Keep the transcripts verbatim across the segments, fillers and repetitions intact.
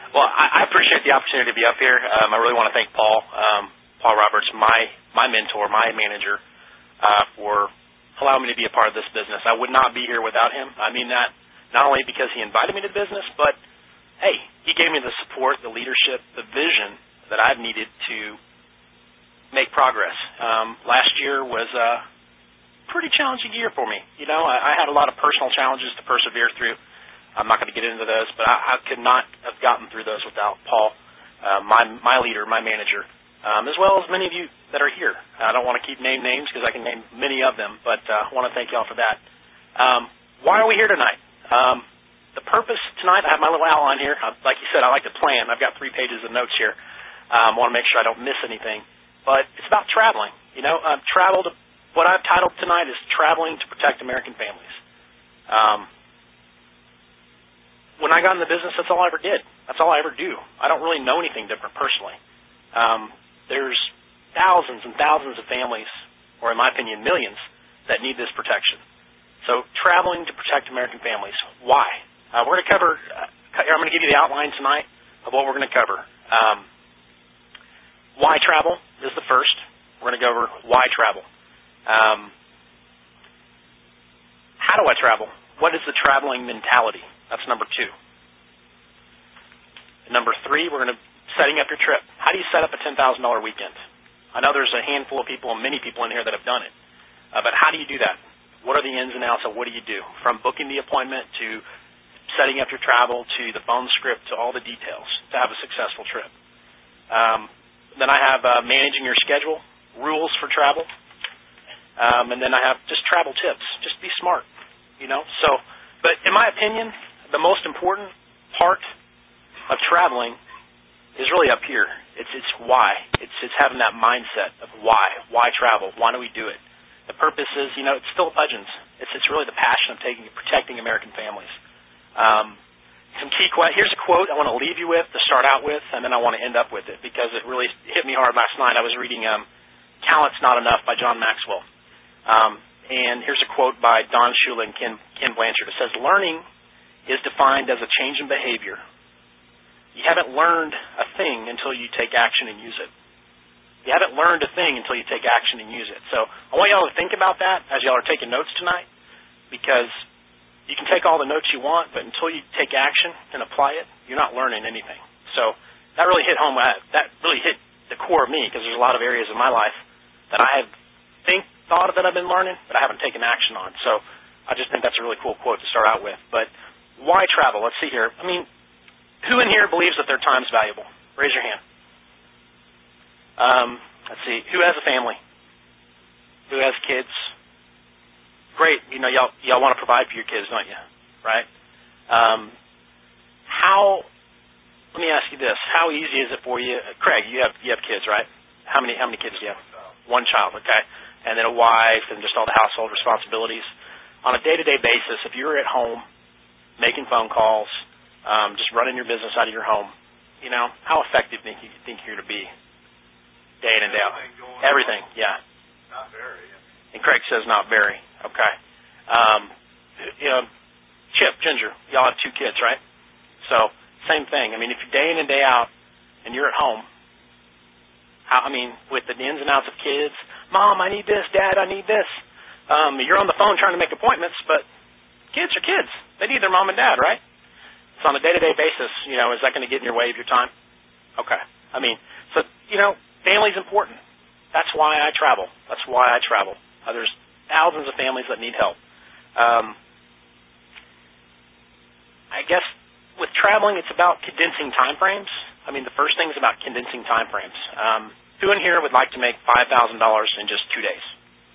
Well, I, I appreciate the opportunity to be up here. Um, I really want to thank Paul, um, Paul Roberts, my my mentor, my manager, uh, for allowing me to be a part of this business. I would not be here without him. I mean that not only because he invited me to the business, but, hey, he gave me the support, the leadership, the vision that I've needed to make progress. Um, last year was a pretty challenging year for me. You know, I, I had a lot of personal challenges to persevere through. I'm not going to get into those, but I, I could not have gotten through those without Paul, uh, my my leader, my manager, um, as well as many of you that are here. I don't want to keep name names because I can name many of them, but uh, I want to thank you all for that. Um, why are we here tonight? Um, the purpose tonight, I have my little outline here. I, like you said, I like to plan. I've got three pages of notes here. Um, I want to make sure I don't miss anything. But it's about traveling. You know, uh, travel to, what I've titled tonight is Traveling to Protect American Families. Um, when I got in the business, that's all I ever did. That's all I ever do. I don't really know anything different personally. Um, there's thousands and thousands of families, or in my opinion, millions, that need this protection. So traveling to protect American families. Why? Uh, we're going to cover, uh, I'm going to give you the outline tonight of what we're going to cover. Um, why travel is the first. We're going to go over why travel. Um, how do I travel? What is the traveling mentality? That's number two. And number three, we're going to setting up your trip. How do you set up a ten thousand dollars weekend? I know there's a handful of people and many people in here that have done it. Uh, but how do you do that? What are the ins and outs of what do you do? From booking the appointment to setting up your travel to the phone script to all the details to have a successful trip. Um, then I have uh, managing your schedule, rules for travel, um, and then I have just travel tips. Just be smart, you know. So, but in my opinion, the most important part of traveling is really up here. It's it's why. It's it's having that mindset of why. Why travel? Why do we do it? The purpose is, you know, it's Philip Hudgens. It's it's really the passion of taking protecting American families. Um, some key que- Here's a quote I want to leave you with to start out with, and then I want to end up with it because it really hit me hard last night. I was reading um, "Talent's Not Enough" by John Maxwell, um, and here's a quote by Don Shula and Ken, Ken Blanchard. It says, "Learning is defined as a change in behavior. You haven't learned a thing until you take action and use it. You haven't learned a thing until you take action and use it." So I want y'all to think about that as y'all are taking notes tonight, because you can take all the notes you want, but until you take action and apply it, you're not learning anything. So that really hit home. That really hit the core of me, because there's a lot of areas in my life that I have think thought that I've been learning, but I haven't taken action on. So I just think that's a really cool quote to start out with. But why travel? Let's see here. I mean, who in here believes that their time's valuable? Raise your hand. Um, let's see. Who has a family? Who has kids? Great. You know, y'all y'all want to provide for your kids, don't you? Right? Um, how? Let me ask you this: how easy is it for you, Craig? You have you have kids, right? How many how many kids do you have? One child, okay. And then a wife, and just all the household responsibilities. On a day-to-day basis, if you're at home making phone calls, um, just running your business out of your home, you know, how effective do you think you're to be? Day in and day out. Everything, yeah. Not very. And Craig says not very. Okay. Um, you know, Chip, Ginger, y'all have two kids, right? So, same thing. I mean, if you're day in and day out and you're at home, how, I mean, with the ins and outs of kids, Mom, I need this, Dad, I need this. Um, you're on the phone trying to make appointments, but kids are kids. They need their mom and dad, right? So on a day-to-day basis, you know, is that going to get in your way of your time? Okay. I mean, so, you know, family's important. That's why I travel. That's why I travel. Uh, there's thousands of families that need help. Um, I guess with traveling, it's about condensing time frames. I mean, the first thing is about condensing time frames. Um, who in here would like to make five thousand dollars in just two days?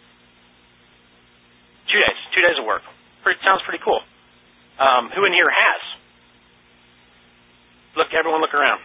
Two days. Two days of work. Pretty, sounds pretty cool. Um, who in here has? Look, everyone look around.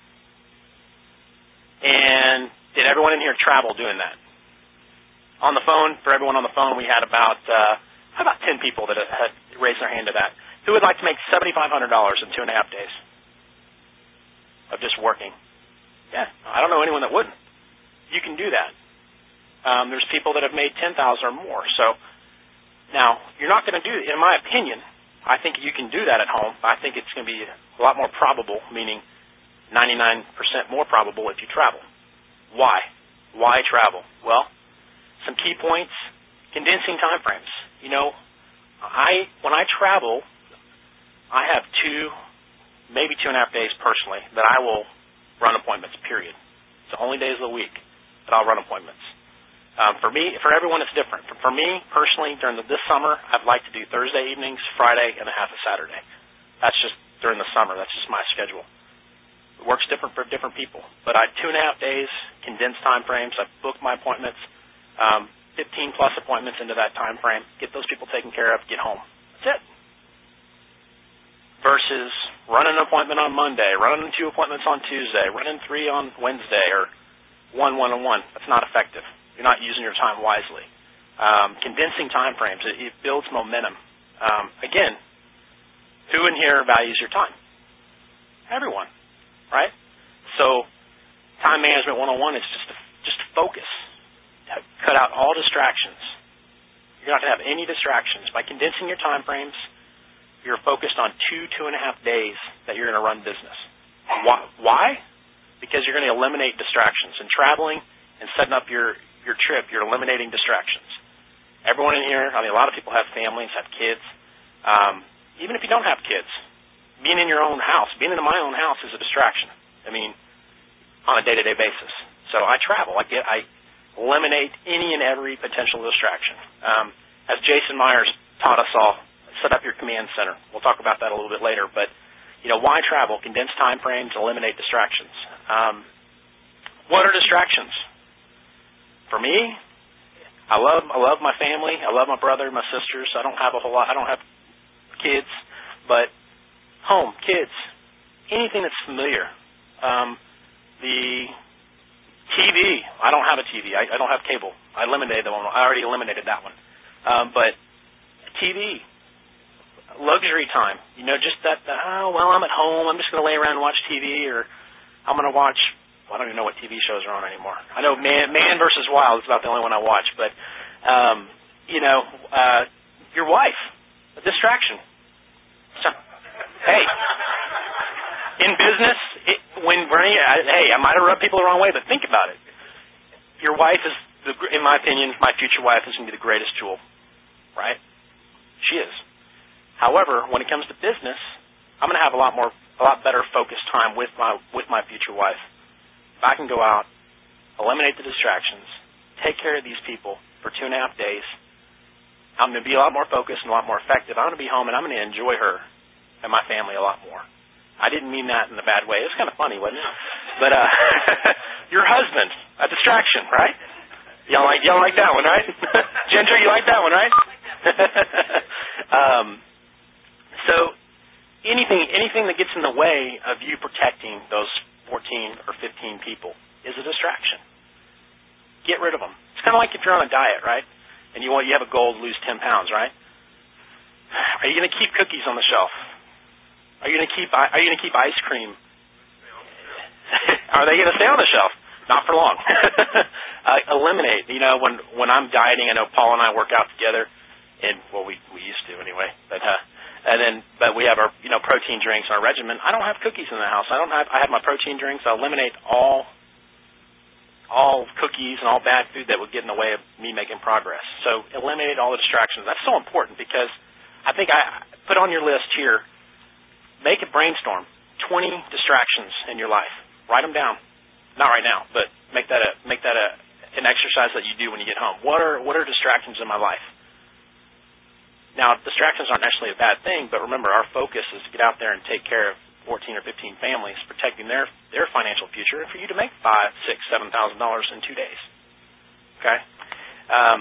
And did everyone in here travel doing that? On the phone, for everyone on the phone, we had about uh, about ten people that had raised their hand to that. Who would like to make seven thousand five hundred dollars in two and a half days of just working? Yeah, I don't know anyone that wouldn't. You can do that. Um, there's people that have made ten thousand dollars or more. So now, you're not going to do, in my opinion, I think you can do that at home. I think it's going to be a lot more probable, meaning ninety-nine percent more probable if you travel. Why? Why travel? Well, some key points, condensing time frames. You know, I when I travel, I have two, maybe two and a half days personally that I will run appointments, period. It's the only days of the week that I'll run appointments. Um, for me, for everyone, it's different. For, for me, personally, during the, this summer, I'd like to do Thursday evenings, Friday, and a half of Saturday. That's just during the summer. That's just my schedule. It works different for different people. But I two and a half days, condensed time frames. I've booked my appointments, um, fifteen plus appointments into that time frame. Get those people taken care of, get home. That's it. Versus running an appointment on Monday, running two appointments on Tuesday, running three on Wednesday, or one one-on-one. That's not effective. You're not using your time wisely. Um, condensing time frames, it, it builds momentum. Um, again, who in here values your time? Everyone, right? So time management one oh one is just to, just to focus. Cut out all distractions. You're not going to have any distractions. By condensing your time frames, you're focused on two, two and a half days that you're going to run business. Why? Why? Because you're going to eliminate distractions. And traveling and setting up your your trip, you're eliminating distractions. Everyone in here, I mean, a lot of people have families, have kids. Um, even if you don't have kids, being in your own house, being in my own house is a distraction. I mean, on a day-to-day basis. So I travel. I get, I eliminate any and every potential distraction. Um, as Jason Myers taught us all, set up your command center. We'll talk about that a little bit later. But, you know, why travel? Condense time frames, eliminate distractions. Um, what are distractions? For me, I love I love my family. I love my brother, my sisters. I don't have a whole lot. I don't have kids, but home, kids, anything that's familiar. Um, the T V. I don't have a T V. I, I don't have cable. I eliminated that one. I already eliminated that one. Um, but T V, luxury time. You know, just that. Oh well, I'm at home. I'm just going to lay around and watch T V, or I'm going to watch. Well, I don't even know what T V shows are on anymore. I know Man, Man versus Wild is about the only one I watch. But, um, you know, uh, your wife, a distraction. So, hey, in business, it, when we're, hey, I might have rubbed people the wrong way, but think about it. Your wife is, the, in my opinion, my future wife is going to be the greatest jewel, right? She is. However, when it comes to business, I'm going to have a lot more, a lot better focused time with my with my future wife. If I can go out, eliminate the distractions, take care of these people for two and a half days, I'm going to be a lot more focused and a lot more effective. I'm going to be home and I'm going to enjoy her and my family a lot more. I didn't mean that in a bad way. It was kind of funny, wasn't it? But uh, your husband, a distraction, right? Y'all like y'all like that one, right? Ginger, you like that one, right? um, so anything anything that gets in the way of you protecting those fourteen or fifteen people is a distraction. Get rid of them. It's kind of like if you're on a diet, right? And you want you have a goal to lose ten pounds, right? Are you going to keep cookies on the shelf? Are you going to keep Are you going to keep ice cream? Are they going to stay on the shelf? Not for long. uh, eliminate. You know, when when I'm dieting, I know Paul and I work out together, and well, we we used to anyway, but. uh And then, but we have our, you know, protein drinks, our regimen. I don't have cookies in the house. I don't have. I have my protein drinks. I eliminate all, all cookies and all bad food that would get in the way of me making progress. So eliminate all the distractions. That's so important because I think I put on your list here. Make a brainstorm. Twenty distractions in your life. Write them down. Not right now, but make that a make that a an exercise that you do when you get home. What are what are distractions in my life? Now, distractions aren't necessarily a bad thing, but remember, our focus is to get out there and take care of fourteen or fifteen families, protecting their their financial future, and for you to make five, six, seven thousand dollars in two days. Okay. Um,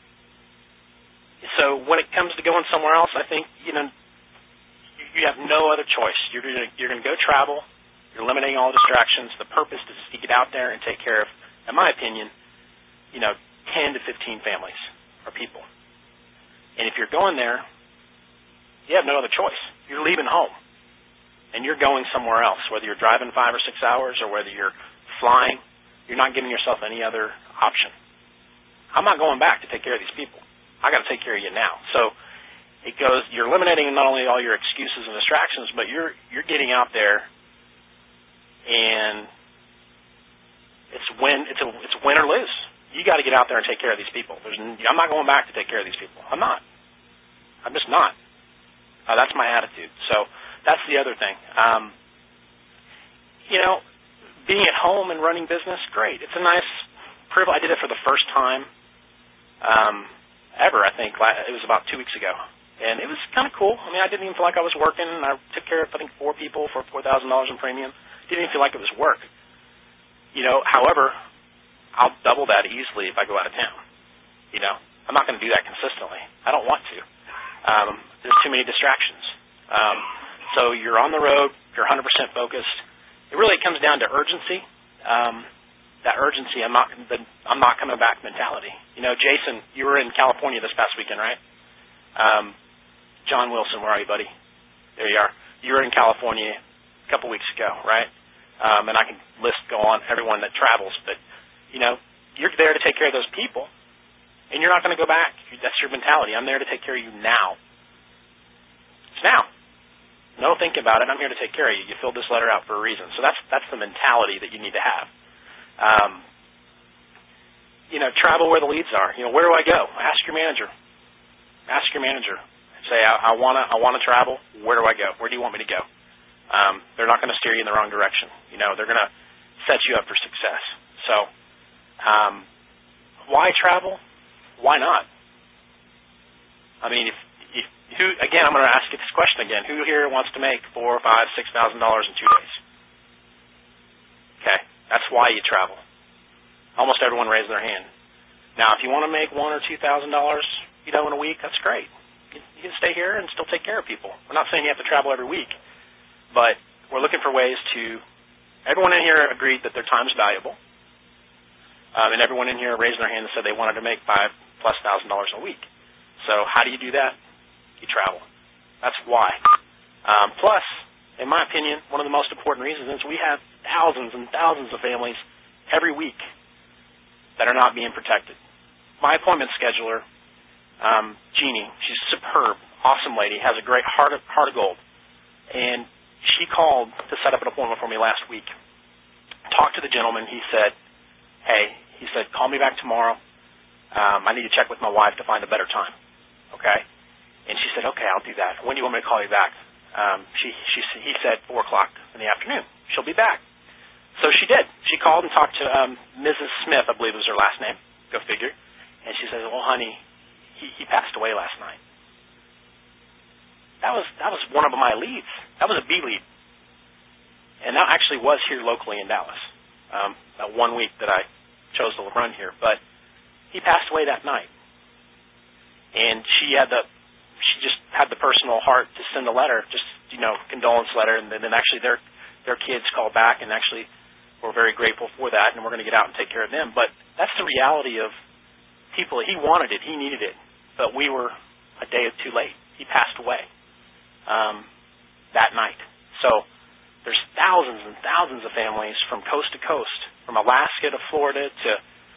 so when it comes to going somewhere else, I think you know you have no other choice. You're gonna, you're going to go travel. You're eliminating all distractions. The purpose is to get out there and take care of, in my opinion, you know, ten to fifteen families or people. And if you're going there, you have no other choice. You're leaving home, and you're going somewhere else, whether you're driving five or six hours or whether you're flying. You're not giving yourself any other option. I'm not going back to take care of these people. I got to take care of you now. So it goes. You're eliminating not only all your excuses and distractions, but you're you're getting out there then it's win. It's a it's win or lose. You got to get out there and take care of these people. There's, I'm not going back to take care of these people. I'm not. I'm just not. Uh, that's my attitude. So that's the other thing. Um, you know, being at home and running business, great. It's a nice privilege. I did it for the first time um, ever, I think. It was about two weeks ago. And it was kind of cool. I mean, I didn't even feel like I was working. I took care of, I think, four people for four thousand dollars in premium. Didn't even feel like it was work. You know, however, I'll double that easily if I go out of town. You know, I'm not going to do that consistently. I don't want to. Um, there's too many distractions. Um, so you're on the road. You're one hundred percent focused. It really comes down to urgency. Um, that urgency, I'm not, the, I'm not coming back mentality. You know, Jason, you were in California this past weekend, right? Um, John Wilson, where are you, buddy? There you are. You were in California a couple weeks ago, right? Um, and I can list, go on, everyone that travels, but you know, you're there to take care of those people, and you're not going to go back. That's your mentality. I'm there to take care of you now. It's now. No thinking about it. I'm here to take care of you. You filled this letter out for a reason. So that's that's the mentality that you need to have. Um, you know, travel where the leads are. You know, where do I go? Ask your manager. Ask your manager. Say, I, I wanna I wanna travel. Where do I go? Where do you want me to go? Um, they're not going to steer you in the wrong direction. You know, they're going to set you up for success. So. Um, why travel? Why not? I mean, if, if who again, I'm going to ask you this question again. Who here wants to make four, five, six thousand dollars in two days? Okay, that's why you travel. Almost everyone raised their hand. Now, if you want to make one or two thousand dollars, you know, in a week, that's great. You, you can stay here and still take care of people. We're not saying you have to travel every week, but we're looking for ways to. Everyone in here agreed that their time is valuable. Um, and everyone in here raised their hand and said they wanted to make five plus thousand dollars a week. So how do you do that? You travel. That's why. Um, plus, in my opinion, one of the most important reasons is we have thousands and thousands of families every week that are not being protected. My appointment scheduler, um, Jeannie, she's superb, awesome lady, has a great heart of, heart of gold. And she called to set up an appointment for me last week. Talked to the gentleman. He said, hey, he said, call me back tomorrow. Um, I need to check with my wife to find a better time. Okay? And she said, okay, I'll do that. When do you want me to call you back? Um, she, she, he said four o'clock in the afternoon. She'll be back. So she did. She called and talked to um, Missus Smith, I believe was her last name. Go figure. And she said, well, honey, he, he passed away last night. That was that was one of my leads. That was a B lead. And that actually was here locally in Dallas. Um, that one week that I chose to run here, but he passed away that night, and she had the she just had the personal heart to send a letter, just you know, condolence letter, and then, then actually their their kids called back and actually were very grateful for that, and we're going to get out and take care of them. But that's the reality of people. He wanted it, he needed it, but we were a day or two late. He passed away um, that night. So. There's thousands and thousands of families from coast to coast, from Alaska to Florida to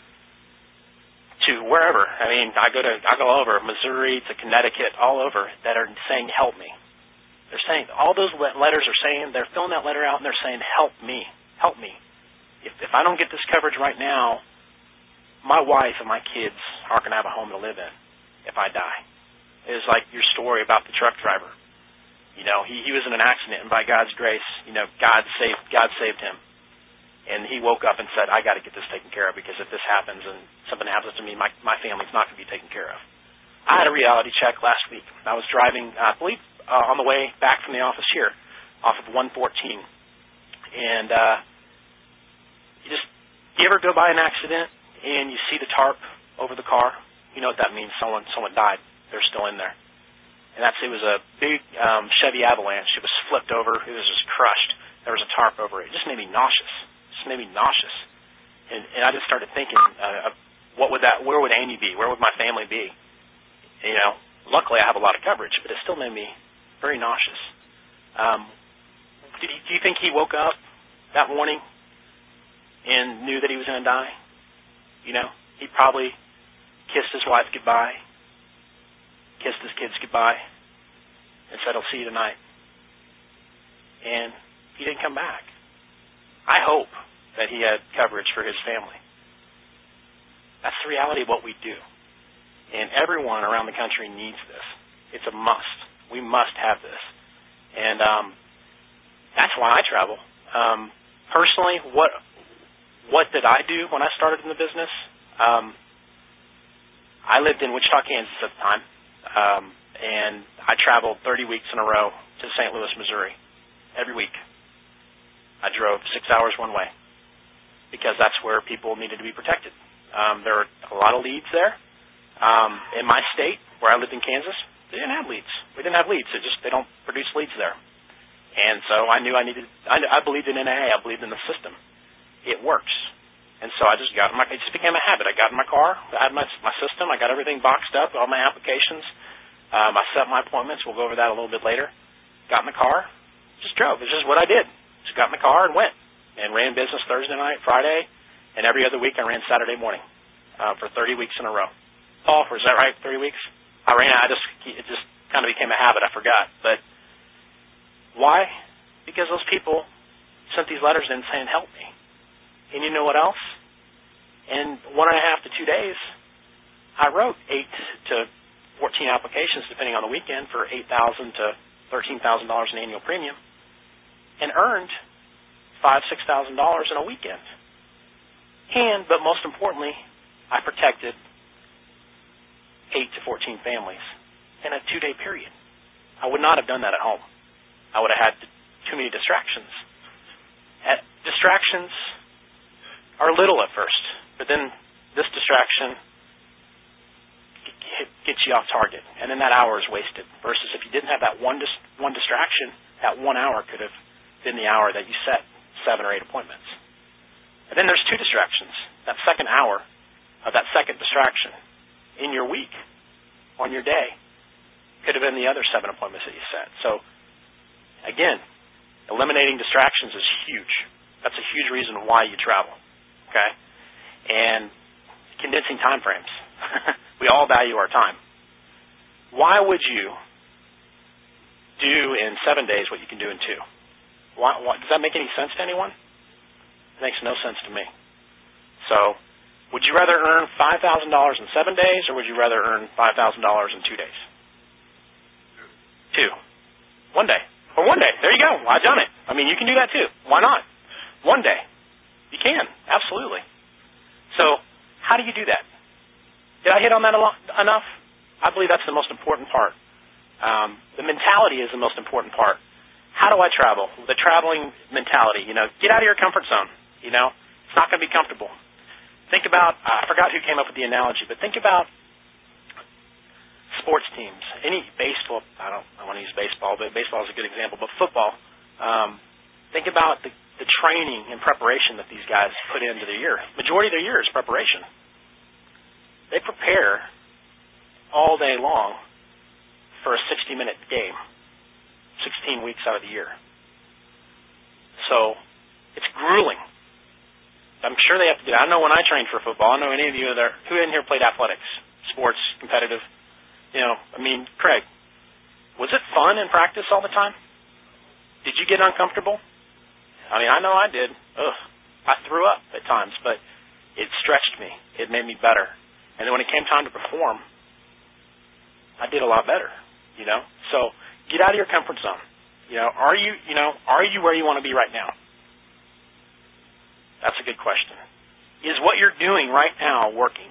to wherever. I mean, I go to I go over Missouri to Connecticut, all over, that are saying, "Help me." They're saying all those letters are saying they're filling that letter out and they're saying, "Help me, help me." If if I don't get this coverage right now, my wife and my kids aren't going to have a home to live in if I die. It's like your story about the truck driver. You know, he, he was in an accident, and by God's grace, you know, God saved God saved him. And he woke up and said, I got to get this taken care of, because if this happens and something happens to me, my, my family's not going to be taken care of. I had a reality check last week. I was driving, uh, I believe, uh, on the way back from the office here, off of one fourteen. And uh, you just, you ever go by an accident and you see the tarp over the car? You know what that means. Someone someone died. They're still in there. And that's, it was a big um, Chevy Avalanche. It was flipped over. It was just crushed. There was a tarp over it. It just made me nauseous. It just made me nauseous. And, and I just started thinking, uh, what would that, where would Amy be? Where would my family be? You know, luckily I have a lot of coverage, but it still made me very nauseous. Um, did he, do you think he woke up that morning and knew that he was going to die? You know, he probably kissed his wife goodbye, kissed his kids goodbye, and said, I'll see you tonight. And he didn't come back. I hope that he had coverage for his family. That's the reality of what we do. And everyone around the country needs this. It's a must. We must have this. And um, that's why I travel. Um, personally, what what did I do when I started in the business? Um, I lived in Wichita, Kansas at the time, um, and I traveled thirty weeks in a row to Saint Louis, Missouri, every week. I drove six hours one way because that's where people needed to be protected. Um, there are a lot of leads there. Um, in my state, where I lived in Kansas, they didn't have leads. We didn't have leads. It just they don't produce leads there. And so I knew I needed. I, I believed in N A A. I believed in the system. It works. And so I just got in my. It just became a habit. I got in my car. I had my my system. I got everything boxed up. All my applications. Um, I set my appointments. We'll go over that a little bit later. Got in the car. Just drove. It's just what I did. Just got in the car and went and ran business Thursday night, Friday, and every other week I ran Saturday morning uh, for thirty weeks in a row. Paul, is that right? thirty weeks? I ran. I just it just kind of became a habit. I forgot. But why? Because those people sent these letters in saying, "Help me." And you know what else? In one and a half to two days, I wrote eight to fourteen applications, depending on the weekend, for eight thousand to thirteen thousand dollars in annual premium, and earned five six thousand dollars in a weekend. And, but most importantly, I protected eight to fourteen families in a two-day period. I would not have done that at home. I would have had too many distractions. At, distractions are little at first, but then this distraction gets you off target, and then that hour is wasted. Versus if you didn't have that one dis- one distraction, that one hour could have been the hour that you set seven or eight appointments. And then there's two distractions. That second hour of that second distraction in your week, on your day, could have been the other seven appointments that you set. So, again, eliminating distractions is huge. That's a huge reason why you travel, okay? And condensing time frames. We all value our time. Why would you do in seven days what you can do in two? Why, why, does that make any sense to anyone? It makes no sense to me. So, would you rather earn five thousand dollars in seven days, or would you rather earn five thousand dollars in two days? Two. One day. Or one day. There you go. I've done it. I mean, you can do that too. Why not? One day. You can. Absolutely. So, how do you do that? Did I hit on that a lot, enough? I believe that's the most important part. Um, the mentality is the most important part. How do I travel? The traveling mentality, you know, get out of your comfort zone. You know, it's not going to be comfortable. Think about, uh, I forgot who came up with the analogy, but think about sports teams. Any baseball, I don't I want to use baseball, but baseball is a good example, but football. Um, think about the, the training and preparation that these guys put into their year. Majority of their year is preparation. They prepare all day long for a sixty-minute game, sixteen weeks out of the year. So it's grueling. I'm sure they have to do that. I know when I trained for football, I know any of you there who in here played athletics, sports, competitive. You know, I mean, Craig, was it fun in practice all the time? Did you get uncomfortable? I mean, I know I did. Ugh, I threw up at times, but it stretched me. It made me better. And then when it came time to perform, I did a lot better, you know? So get out of your comfort zone. You know, are you, you know, are you where you want to be right now? That's a good question. Is what you're doing right now working?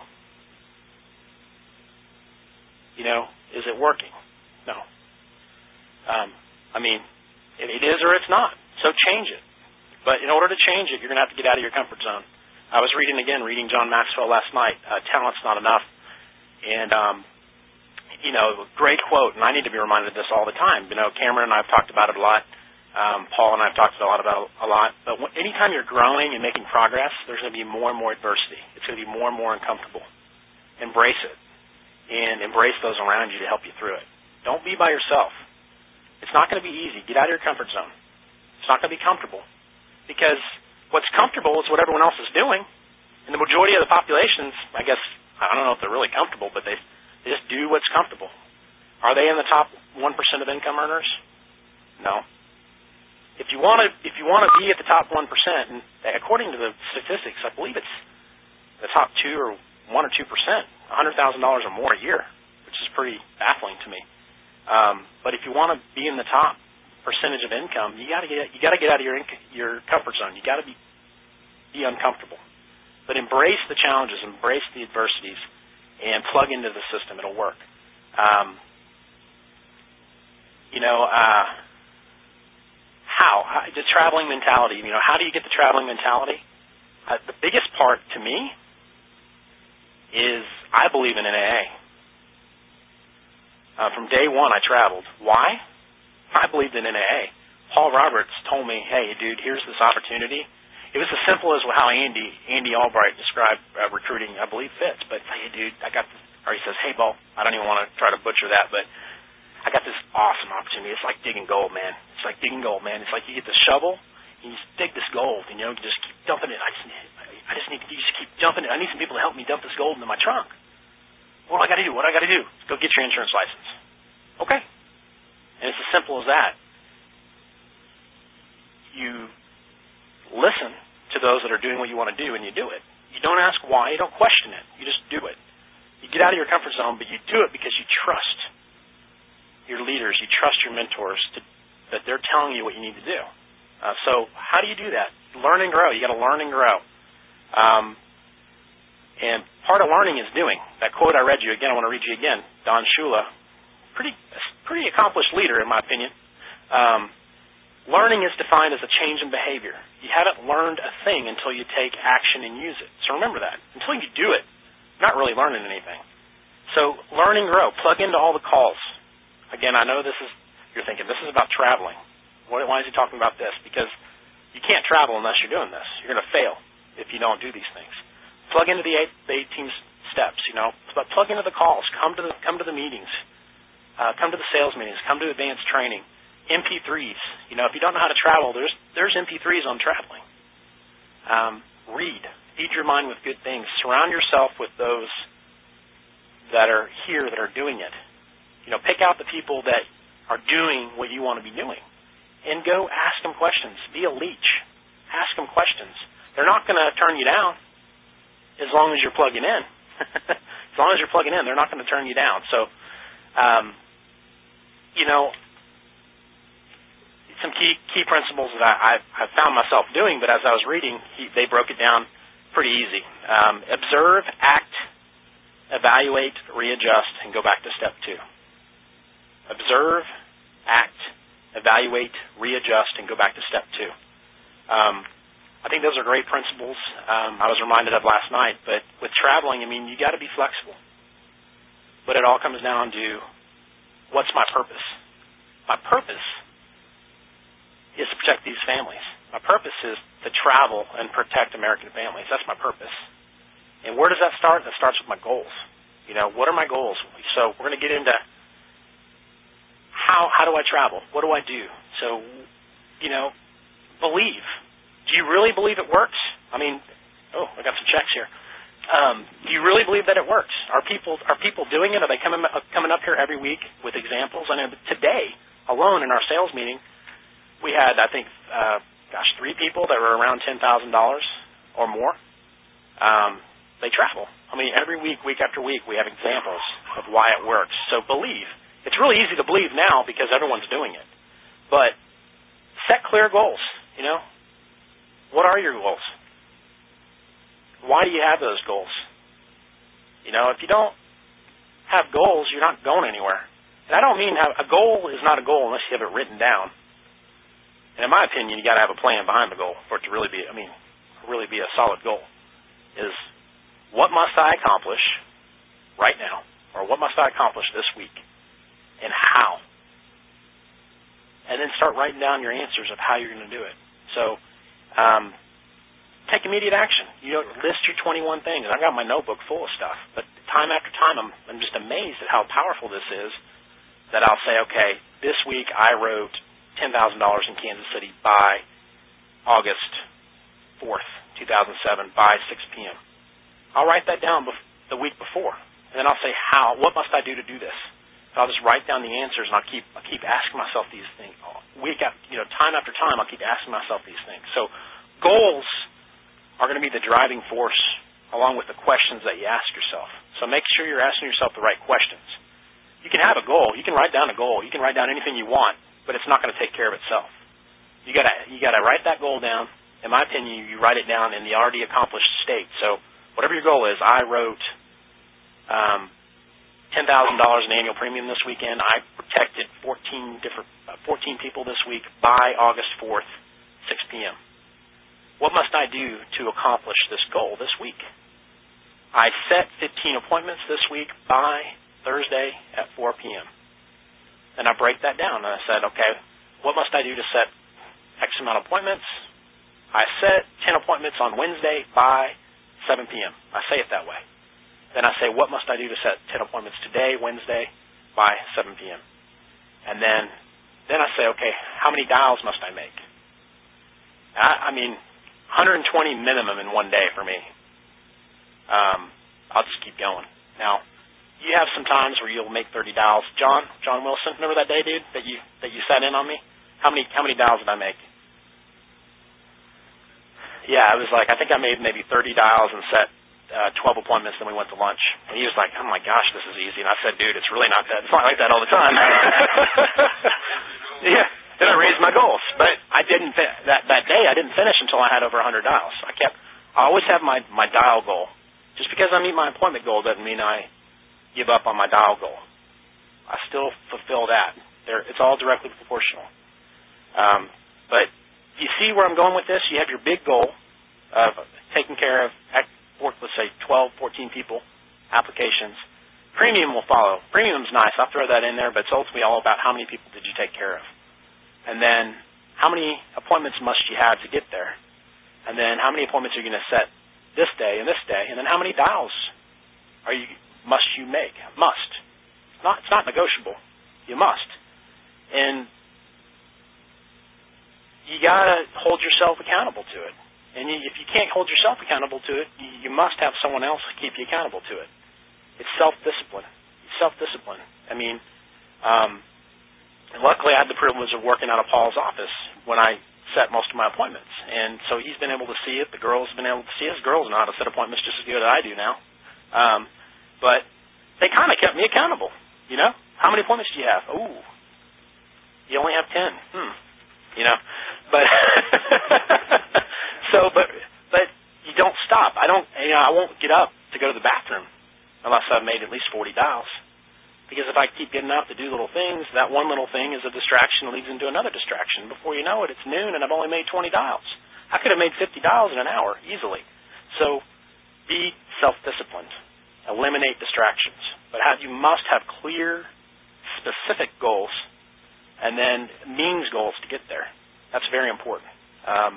You know, is it working? No. Um, I mean, it is or it's not. So change it. But in order to change it, you're going to have to get out of your comfort zone. I was reading again, reading John Maxwell last night, uh, Talent's Not Enough. And, um, you know, great quote, and I need to be reminded of this all the time. You know, Cameron and I have talked about it a lot. Um, Paul and I have talked a lot about it a lot. But when, anytime you're growing and making progress, there's going to be more and more adversity. It's going to be more and more uncomfortable. Embrace it. And embrace those around you to help you through it. Don't be by yourself. It's not going to be easy. Get out of your comfort zone. It's not going to be comfortable. Because what's comfortable is what everyone else is doing. And the majority of the populations, I guess, I don't know if they're really comfortable, but they, they just do what's comfortable. Are they in the top one percent of income earners? No. if you want to if you want to be at the top one percent, and according to the statistics, I believe it's the top two or one or two percent, one hundred thousand dollars or more a year, which is pretty baffling to me. Um, but if you want to be in the top percentage of income, you got to get you got to get out of your inc- your comfort zone. You got to be be uncomfortable, but embrace the challenges, embrace the adversities, and plug into the system. It'll work. Um, you know. Uh, How? how? The traveling mentality. You know, how do you get the traveling mentality? Uh, the biggest part to me is I believe in N A A. Uh, from day one, I traveled. Why? I believed in N A A. Paul Roberts told me, "Hey, dude, here's this opportunity." It was as simple as how Andy Andy Albright described uh, recruiting. I believe fits, but hey, dude, I got. This, or he says, "Hey, Paul, I don't even want to try to butcher that, but I got this awesome opportunity. It's like digging gold, man. It's like digging gold, man. It's like you get the shovel, and you just dig this gold, and you know, you just keep dumping it. I just need, I just need to you just keep dumping it. I need some people to help me dump this gold into my trunk. What do I got to do? What do I got to do? Go get your insurance license. Okay. And it's as simple as that. You listen to those that are doing what you want to do, and you do it. You don't ask why. You don't question it. You just do it. You get out of your comfort zone, but you do it because you trust your leaders, you trust your mentors to, that they're telling you what you need to do. Uh, so how do you do that? Learn and grow. You got to learn and grow. Um, and part of learning is doing. That quote I read you again, I want to read you again. Don Shula, pretty pretty accomplished leader in my opinion. Um, learning is defined as a change in behavior. You haven't learned a thing until you take action and use it. So remember that. Until you do it, you're not really learning anything. So learn and grow. Plug into all the calls. Again, I know this is, you're thinking, this is about traveling. Why, why is he talking about this? Because you can't travel unless you're doing this. You're going to fail if you don't do these things. Plug into the, eight, the eighteen steps, you know. But plug into the calls. Come to the, come to the meetings. Uh, come to the sales meetings. Come to advanced training. M P threes. You know, if you don't know how to travel, there's there's M P threes on traveling. Um, read. Feed your mind with good things. Surround yourself with those that are here that are doing it. You know, pick out the people that are doing what you want to be doing and go ask them questions. Be a leech. Ask them questions. They're not going to turn you down as long as you're plugging in. As long as you're plugging in, they're not going to turn you down. So, um, you know, some key key principles that I, I, I found myself doing, but as I was reading, he, they broke it down pretty easy. Um, observe, act, evaluate, readjust, and go back to step two. Observe, act, evaluate, readjust, and go back to step two. Um, I think those are great principles. Um, I was reminded of last night, but with traveling, I mean, you got to be flexible. But it all comes down to, what's my purpose? My purpose is to protect these families. My purpose is to travel and protect American families. That's my purpose. And where does that start? That starts with my goals. You know, what are my goals? So we're going to get into How how do I travel? What do I do? So, you know, believe. Do you really believe it works? I mean, oh, I got some checks here. Um, do you really believe that it works? Are people are people doing it? Are they coming up, coming up here every week with examples? I know today alone in our sales meeting, we had I think, uh, gosh, three people that were around ten thousand dollars or more. Um, they travel. I mean, every week, week after week, we have examples of why it works. So believe. It's really easy to believe now because everyone's doing it. But set clear goals, you know. What are your goals? Why do you have those goals? You know, if you don't have goals, you're not going anywhere. And I don't mean have, a goal is not a goal unless you have it written down. And in my opinion, you got to have a plan behind the goal for it to really be, I mean, really be a solid goal. Is what must I accomplish right now? Or what must I accomplish this week? And how. And then start writing down your answers of how you're going to do it. So, um, take immediate action. You know, list your twenty-one things. I've got my notebook full of stuff. But time after time, I'm, I'm just amazed at how powerful this is, that I'll say, okay, this week I wrote ten thousand dollars in Kansas City by August fourth, two thousand seven, by six p.m. I'll write that down bef- the week before. And then I'll say, how, what must I do to do this? So I'll just write down the answers, and I'll keep I'll keep asking myself these things week after, you know, time after time. I'll keep asking myself these things. So goals are going to be the driving force, along with the questions that you ask yourself. So make sure you're asking yourself the right questions. You can have a goal. You can write down a goal. You can write down anything you want, but it's not going to take care of itself. You got to you got to write that goal down. In my opinion, you write it down in the already accomplished state. So whatever your goal is, I wrote um, ten thousand dollars in annual premium this weekend. I protected fourteen different uh, fourteen people this week by August fourth, six p.m. What must I do to accomplish this goal this week? I set fifteen appointments this week by Thursday at four p.m. And I break that down, and I said, okay, what must I do to set X amount of appointments? I set ten appointments on Wednesday by seven p.m. I say it that way. Then I say, what must I do to set ten appointments today, Wednesday, by seven p.m.? And then then I say, okay, how many dials must I make? I, I mean, one hundred twenty minimum in one day for me. Um, I'll just keep going. Now, you have some times where you'll make thirty dials. John, John Wilson, remember that day, dude, that you that you sat in on me? How many how many dials did I make? Yeah, I was like, I think I made maybe thirty dials and set uh, twelve appointments, then we went to lunch. And he was like, oh my gosh, this is easy. And I said, dude, it's really not that. It's not like that all the time. Yeah, then I raised my goals. But I didn't, fi- that, that day I didn't finish until I had over one hundred dials. I kept, I always have my, my dial goal. Just because I meet my appointment goal doesn't mean I give up on my dial goal. I still fulfill that. There, it's all directly proportional. Um, but you see where I'm going with this? You have your big goal of taking care of, let's say, twelve, fourteen people, applications. Premium will follow. Premium's nice. I'll throw that in there, but it's ultimately all about how many people did you take care of. And then how many appointments must you have to get there? And then how many appointments are you going to set this day and this day? And then how many dials are you must you make? Must. It's not, it's not negotiable. You must. And you got to hold yourself accountable to it. And you, if you can't hold yourself accountable to it, you, you must have someone else keep you accountable to it. It's self-discipline. It's self-discipline. I mean, um, luckily I had the privilege of working out of Paul's office when I set most of my appointments. And so he's been able to see it. The girls have been able to see it. His girls know how to set appointments just as good as I do now. Um, but they kind of kept me accountable, you know? How many appointments do you have? Ooh, you only have ten. Hmm. You know? But so, but but you don't stop. I don't. You know, I won't get up to go to the bathroom unless I've made at least forty dials. Because if I keep getting up to do little things, that one little thing is a distraction that leads into another distraction. Before you know it, it's noon and I've only made twenty dials. I could have made fifty dials in an hour easily. So be self-disciplined. Eliminate distractions. But have, you must have clear, specific goals and then means goals to get there. That's very important. Um,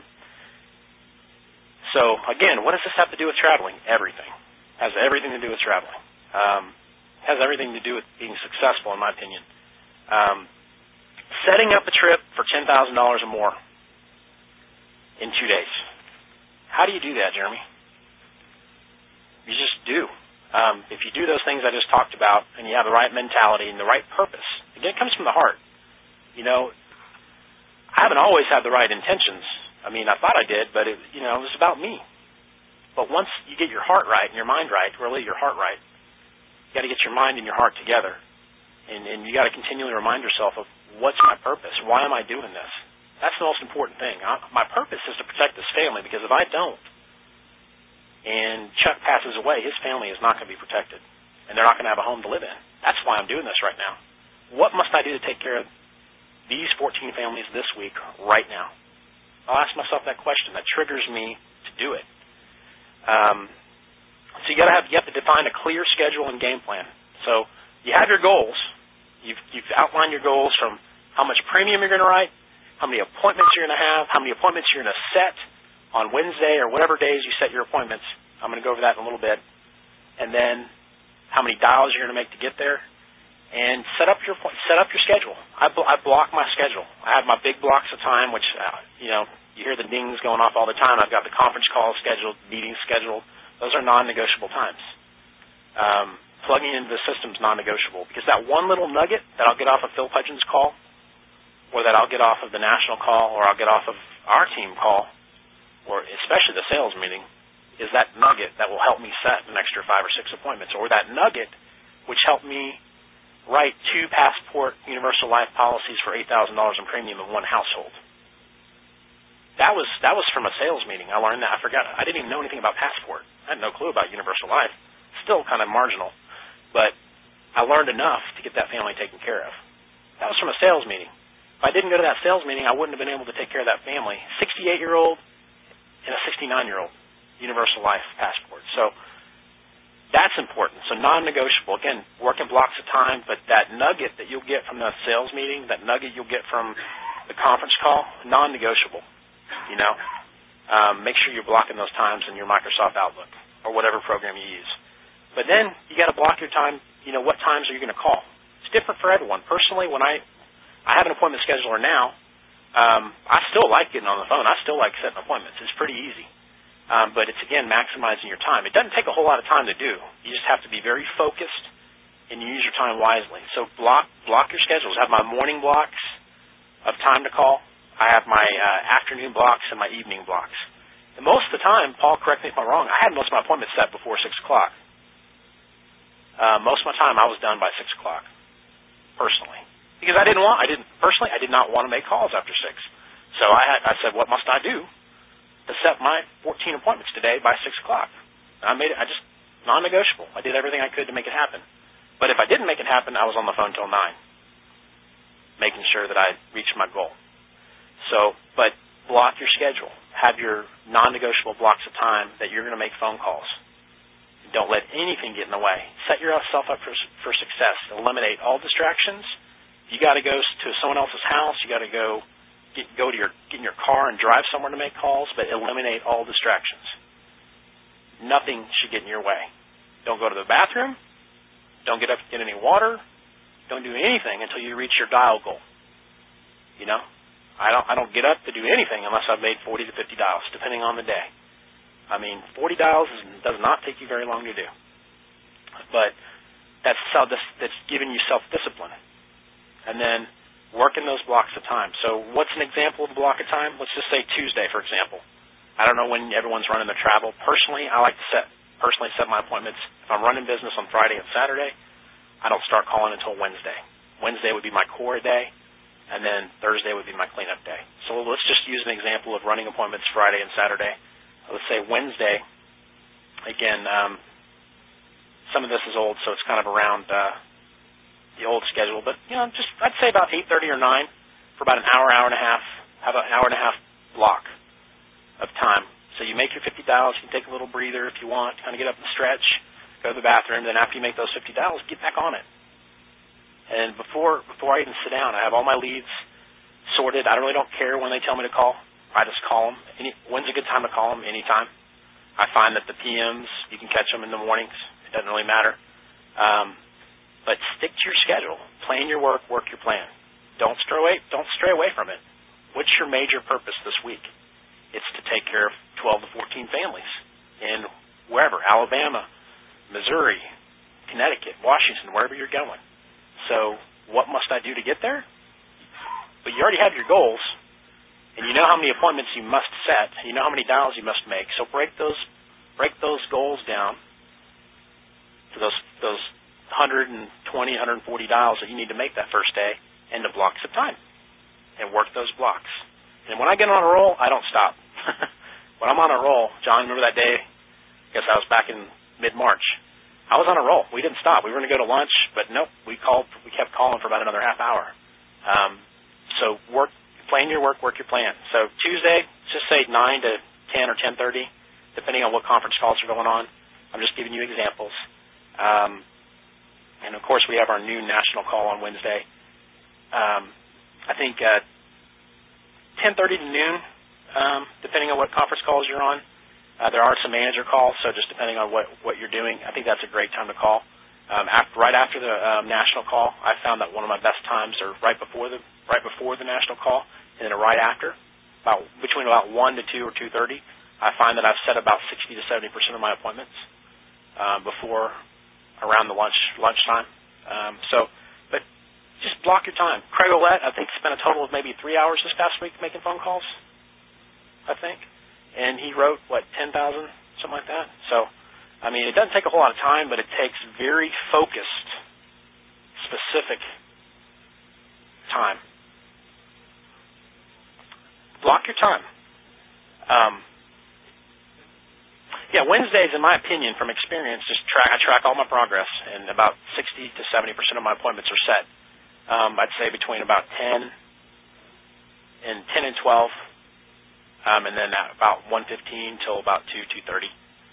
so, again, what does this have to do with traveling? Everything. Has everything to do with traveling. Um, has everything to do with being successful, in my opinion. Um, setting up a trip for ten thousand dollars or more in two days. How do you do that, Jeremy? You just do. Um, if you do those things I just talked about and you have the right mentality and the right purpose, again, it comes from the heart. You know, I haven't always had the right intentions. I mean, I thought I did, but it, you know, it was about me. But once you get your heart right and your mind right, really your heart right, you got to get your mind and your heart together. And, and you got to continually remind yourself of what's my purpose? Why am I doing this? That's the most important thing. I, my purpose is to protect this family, because if I don't, and Chuck passes away, his family is not going to be protected. And they're not going to have a home to live in. That's why I'm doing this right now. What must I do to take care of these fourteen families this week, right now? I'll ask myself that question. That triggers me to do it. Um, so you got to have you have to define a clear schedule and game plan. So you have your goals. You've, you've outlined your goals from how much premium you're going to write, how many appointments you're going to have, how many appointments you're going to set on Wednesday or whatever days you set your appointments. I'm going to go over that in a little bit. And then how many dials you're going to make to get there. And set up your set up your schedule. I, bl- I block my schedule. I have my big blocks of time, which, uh, you know, you hear the dings going off all the time. I've got the conference calls scheduled, meetings scheduled. Those are non-negotiable times. Um, plugging into the system's non-negotiable, because that one little nugget that I'll get off of Phil Pudgeon's call, or that I'll get off of the national call, or I'll get off of our team call, or especially the sales meeting, is that nugget that will help me set an extra five or six appointments, or that nugget which helped me write two Passport Universal Life policies for eight thousand dollars in premium in one household. That was that was from a sales meeting. I learned that. I forgot. I didn't even know anything about Passport. I had no clue about Universal Life. Still kind of marginal, but I learned enough to get that family taken care of. That was from a sales meeting. If I didn't go to that sales meeting, I wouldn't have been able to take care of that family. sixty-eight-year-old and a sixty-nine-year-old Universal Life Passport. So that's important. So non-negotiable. Again, work in blocks of time, but that nugget that you'll get from the sales meeting, that nugget you'll get from the conference call, non-negotiable. You know, um, make sure you're blocking those times in your Microsoft Outlook or whatever program you use. But then you got to block your time. You know, what times are you going to call? It's different for everyone. Personally, when I I have an appointment scheduler now, um, I still like getting on the phone. I still like setting appointments. It's pretty easy. Um, but it's, again, maximizing your time. It doesn't take a whole lot of time to do. You just have to be very focused and you use your time wisely. So block block your schedules. I have my morning blocks of time to call. I have my uh, afternoon blocks and my evening blocks. And most of the time, Paul, correct me if I'm wrong, I had most of my appointments set before six o'clock. Uh, most of my time I was done by six o'clock, personally. Because I didn't want, I didn't, personally, I did not want to make calls after six. So I had, I said, what must I do to set my fourteen appointments today by six o'clock? And I made it, I just, non-negotiable. I did everything I could to make it happen. But if I didn't make it happen, I was on the phone till nine, making sure that I reached my goal. So, but block your schedule. Have your non-negotiable blocks of time that you're going to make phone calls. Don't let anything get in the way. Set yourself up for, for success. Eliminate all distractions. You got to go to someone else's house. You got to go get, go to your get in your car and drive somewhere to make calls, but eliminate all distractions. Nothing should get in your way. Don't go to the bathroom. Don't get up to get any water. Don't do anything until you reach your dial goal. You know, I don't I don't get up to do anything unless I've made forty to fifty dials, depending on the day. I mean, forty dials is, does not take you very long to do. But that's how this, that's giving you self-discipline. And then work in those blocks of time. So what's an example of a block of time? Let's just say Tuesday, for example. I don't know when everyone's running their travel. Personally, I like to set personally set my appointments. If I'm running business on Friday and Saturday, I don't start calling until Wednesday. Wednesday would be my core day, and then Thursday would be my cleanup day. So let's just use an example of running appointments Friday and Saturday. Let's say Wednesday, again, um, some of this is old, so it's kind of around uh, the old schedule, but, you know, just I'd say about eight thirty or nine for about an hour, hour and a half, have an hour and a half block of time. So you make your fifty dials, you can take a little breather if you want, kind of get up and stretch, go to the bathroom, then after you make those fifty dials, get back on it. And before before I even sit down, I have all my leads sorted. I really don't care when they tell me to call. I just call them. Any, when's a good time to call them? Anytime. I find that the P Ms, you can catch them in the mornings. It doesn't really matter. Um, but stick to your schedule. Plan your work, work your plan. Don't stray away, don't stray away from it. What's your major purpose this week? It's to take care of twelve to fourteen families in wherever, Alabama, Missouri, Connecticut, Washington, wherever you're going. So what must I do to get there? But you already have your goals. And you know how many appointments you must set. You know how many dials you must make. So break those break those goals down to those those one hundred twenty, one hundred forty dials that you need to make that first day into blocks of time. And work those blocks. And when I get on a roll, I don't stop. When I'm on a roll, John, remember that day? I guess I was back in mid-March. I was on a roll. We didn't stop. We were going to go to lunch, but nope. We called. We kept calling for about another half hour. Um, so work. Plan your work, work your plan. So Tuesday, just say nine to ten or ten thirty, depending on what conference calls are going on. I'm just giving you examples. Um, and, of course, we have our noon national call on Wednesday. Um, I think uh, ten thirty to noon, um, depending on what conference calls you're on. Uh, there are some manager calls, so just depending on what, what you're doing, I think that's a great time to call. Um, after, right after the um, national call, I found that one of my best times are right before the right before the national call, and then right after, about between about one to two or two thirty. I find that I've set about sixty to seventy percent of my appointments uh, before around the lunch lunchtime. Um, so, but just block your time. Craig Ouellette, I think, spent a total of maybe three hours this past week making phone calls, I think. And he wrote, what, ten thousand, something like that? So, I mean, it doesn't take a whole lot of time, but it takes very focused, specific time. Block your time. Um, yeah, Wednesdays, in my opinion, from experience, just track. I track all my progress, and about sixty to seventy percent of my appointments are set. Um, I'd say between about ten and ten and twelve, um, and then about one fifteen till about two two thirty.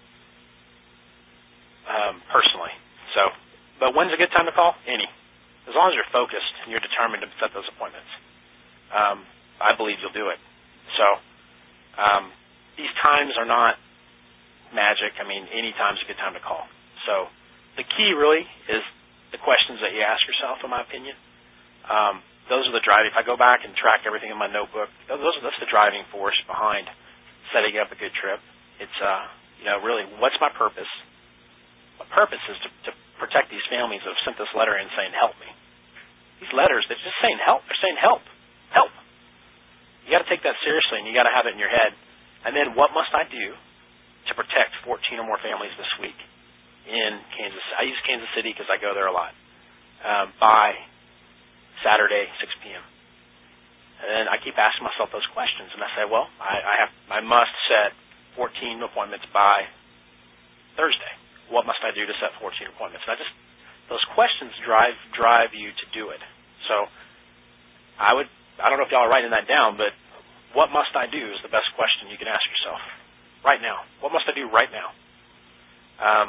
Um, personally, so. But when's a good time to call? Any, as long as you're focused and you're determined to set those appointments. Um, I believe you'll do it. So um, these times are not magic. I mean, any time's a good time to call. So the key really is the questions that you ask yourself, in my opinion. Um, those are the driving. If I go back and track everything in my notebook, those are that's the driving force behind setting up a good trip. It's uh, you know, really, what's my purpose? My purpose is to, to protect these families that have sent this letter in saying, "Help me." These letters, they're just saying help. They're saying help, help. You got to take that seriously, and you got to have it in your head. And then, what must I do to protect fourteen or more families this week in Kansas? I use Kansas City because I go there a lot. Um, by Saturday, six p.m. And then I keep asking myself those questions, and I say, well, I, I have, I must set fourteen appointments by Thursday. What must I do to set fourteen appointments? And I just, those questions drive drive you to do it. So, I would. I don't know if y'all are writing that down, but what must I do is the best question you can ask yourself right now. What must I do right now? Um,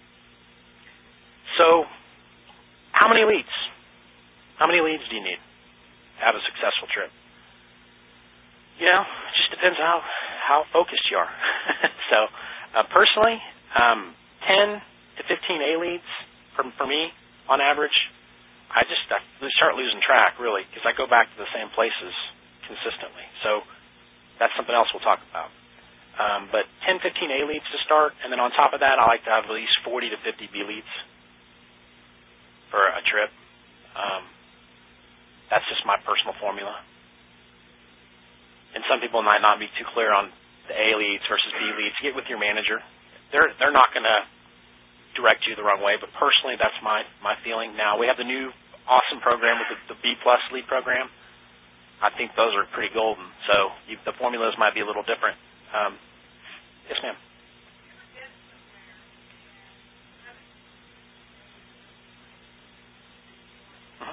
so, how many leads? How many leads do you need to have a successful trip? You know, it just depends how, how focused you are. so, uh, personally, um, ten to fifteen A leads for, for me, on average. I just I start losing track, really, because I go back to the same places consistently. So that's something else we'll talk about. Um, but ten, fifteen A leads to start, and then on top of that, I like to have at least forty to fifty B leads for a trip. Um, that's just my personal formula. And some people might not be too clear on the A leads versus B leads. Get with your manager. They're they're not going to direct you the wrong way, but personally, that's my, my feeling. Now, we have the new awesome program with the, the B plus lead program. I think those are pretty golden. So you, the formulas might be a little different. Um, yes, ma'am. Uh-huh.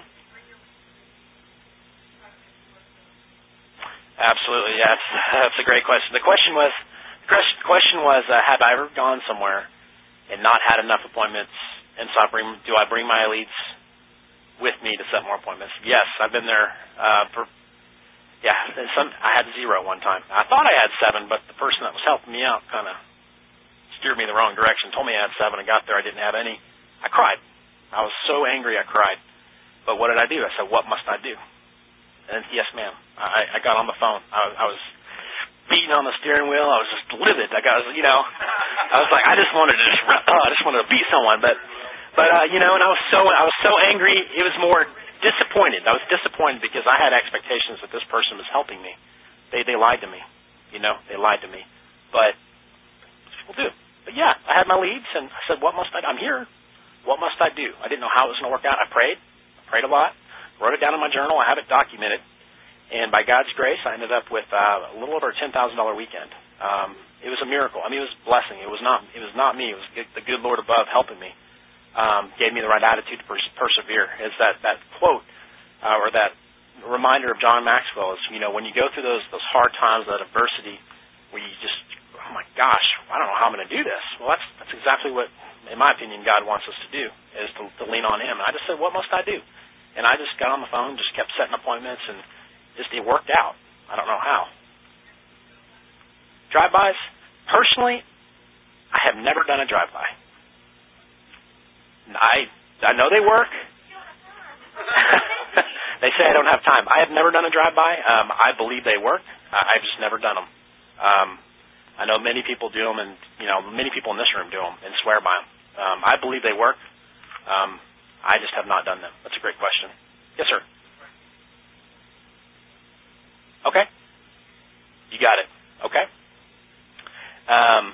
Absolutely, yes. That's a great question. The question was, the question was, uh, have I ever gone somewhere and not had enough appointments, and so I bring, do I bring my leads with me to set more appointments? Yes, I've been there uh, for, yeah, some, I had zero one time. I thought I had seven, but the person that was helping me out kind of steered me the wrong direction, told me I had seven, and got there, I didn't have any. I cried. I was so angry, I cried. But what did I do? I said, what must I do? And yes, ma'am. I, I got on the phone. I, I was beating on the steering wheel. I was just livid. I got, you know, I was like, I just wanted to just, oh, I just wanted to beat someone. But, but uh, you know, and I was so, I was so angry. It was more disappointed. I was disappointed because I had expectations that this person was helping me. They, they lied to me. You know, they lied to me. But people do. But yeah, I had my leads, and I said, what must I do? I'm here. What must I do? I didn't know how it was going to work out. I prayed. I prayed a lot. Wrote it down in my journal. I have it documented. And by God's grace, I ended up with uh, a little over a ten thousand dollars weekend. Um, it was a miracle. I mean, it was a blessing. It was not It was not me. It was the good Lord above helping me. Um, gave me the right attitude to pers- persevere. It's that, that quote uh, or that reminder of John Maxwell is, you know, when you go through those those hard times, that adversity, where you just, oh my gosh, I don't know how I'm going to do this. Well, that's that's exactly what, in my opinion, God wants us to do, is to, to lean on Him. And I just said, what must I do? And I just got on the phone, just kept setting appointments, and just it worked out. I don't know how. Drive-bys, personally, I have never done a drive-by. I I know they work. They say I don't have time. I have never done a drive-by. Um, I believe they work. I, I've just never done them. Um, I know many people do them, and you know many people in this room do them and swear by them. Um, I believe they work. Um, I just have not done them. That's a great question. Yes, sir. Okay. You got it. Okay. Um,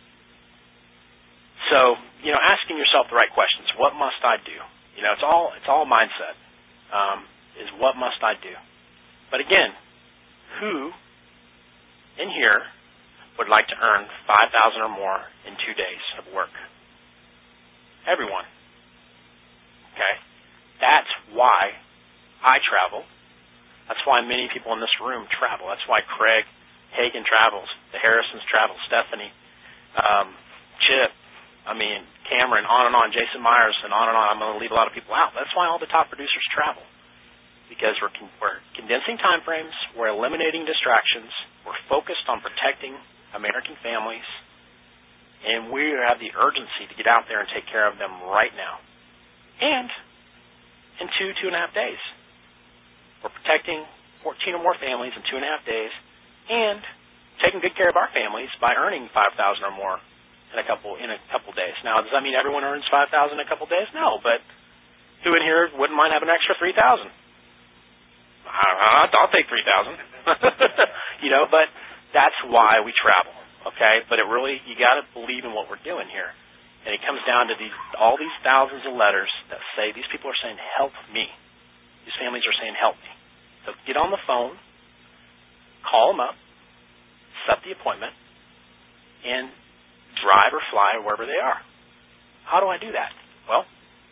so, you know, asking yourself the right questions. What must I do? You know, it's all it's all mindset. Um, is what must I do? But again, who in here would like to earn five thousand dollars or more in two days of work? Everyone. Okay? That's why I travel. That's why many people in this room travel. That's why Craig Hagan travels, the Harrisons travel, Stephanie, um, Chip, I mean, Cameron, on and on, Jason Myers, and on and on. I'm going to leave a lot of people out. That's why all the top producers travel, because we're, con- we're condensing time frames, we're eliminating distractions, we're focused on protecting American families, and we have the urgency to get out there and take care of them right now. And in two, two and a half days. We're protecting fourteen or more families in two and a half days, and taking good care of our families by earning five thousand dollars or more in a couple in a couple days. Now, does that mean everyone earns five thousand dollars in a couple days? No, but who in here wouldn't mind having an extra three thousand dollars? I'll take three thousand dollars. You know, but that's why we travel, okay? But it really, you got to believe in what we're doing here. And it comes down to these all these thousands of letters that say, these people are saying, help me. These families are saying, help me. So get on the phone, call them up, set the appointment, and drive or fly wherever they are. How do I do that? Well,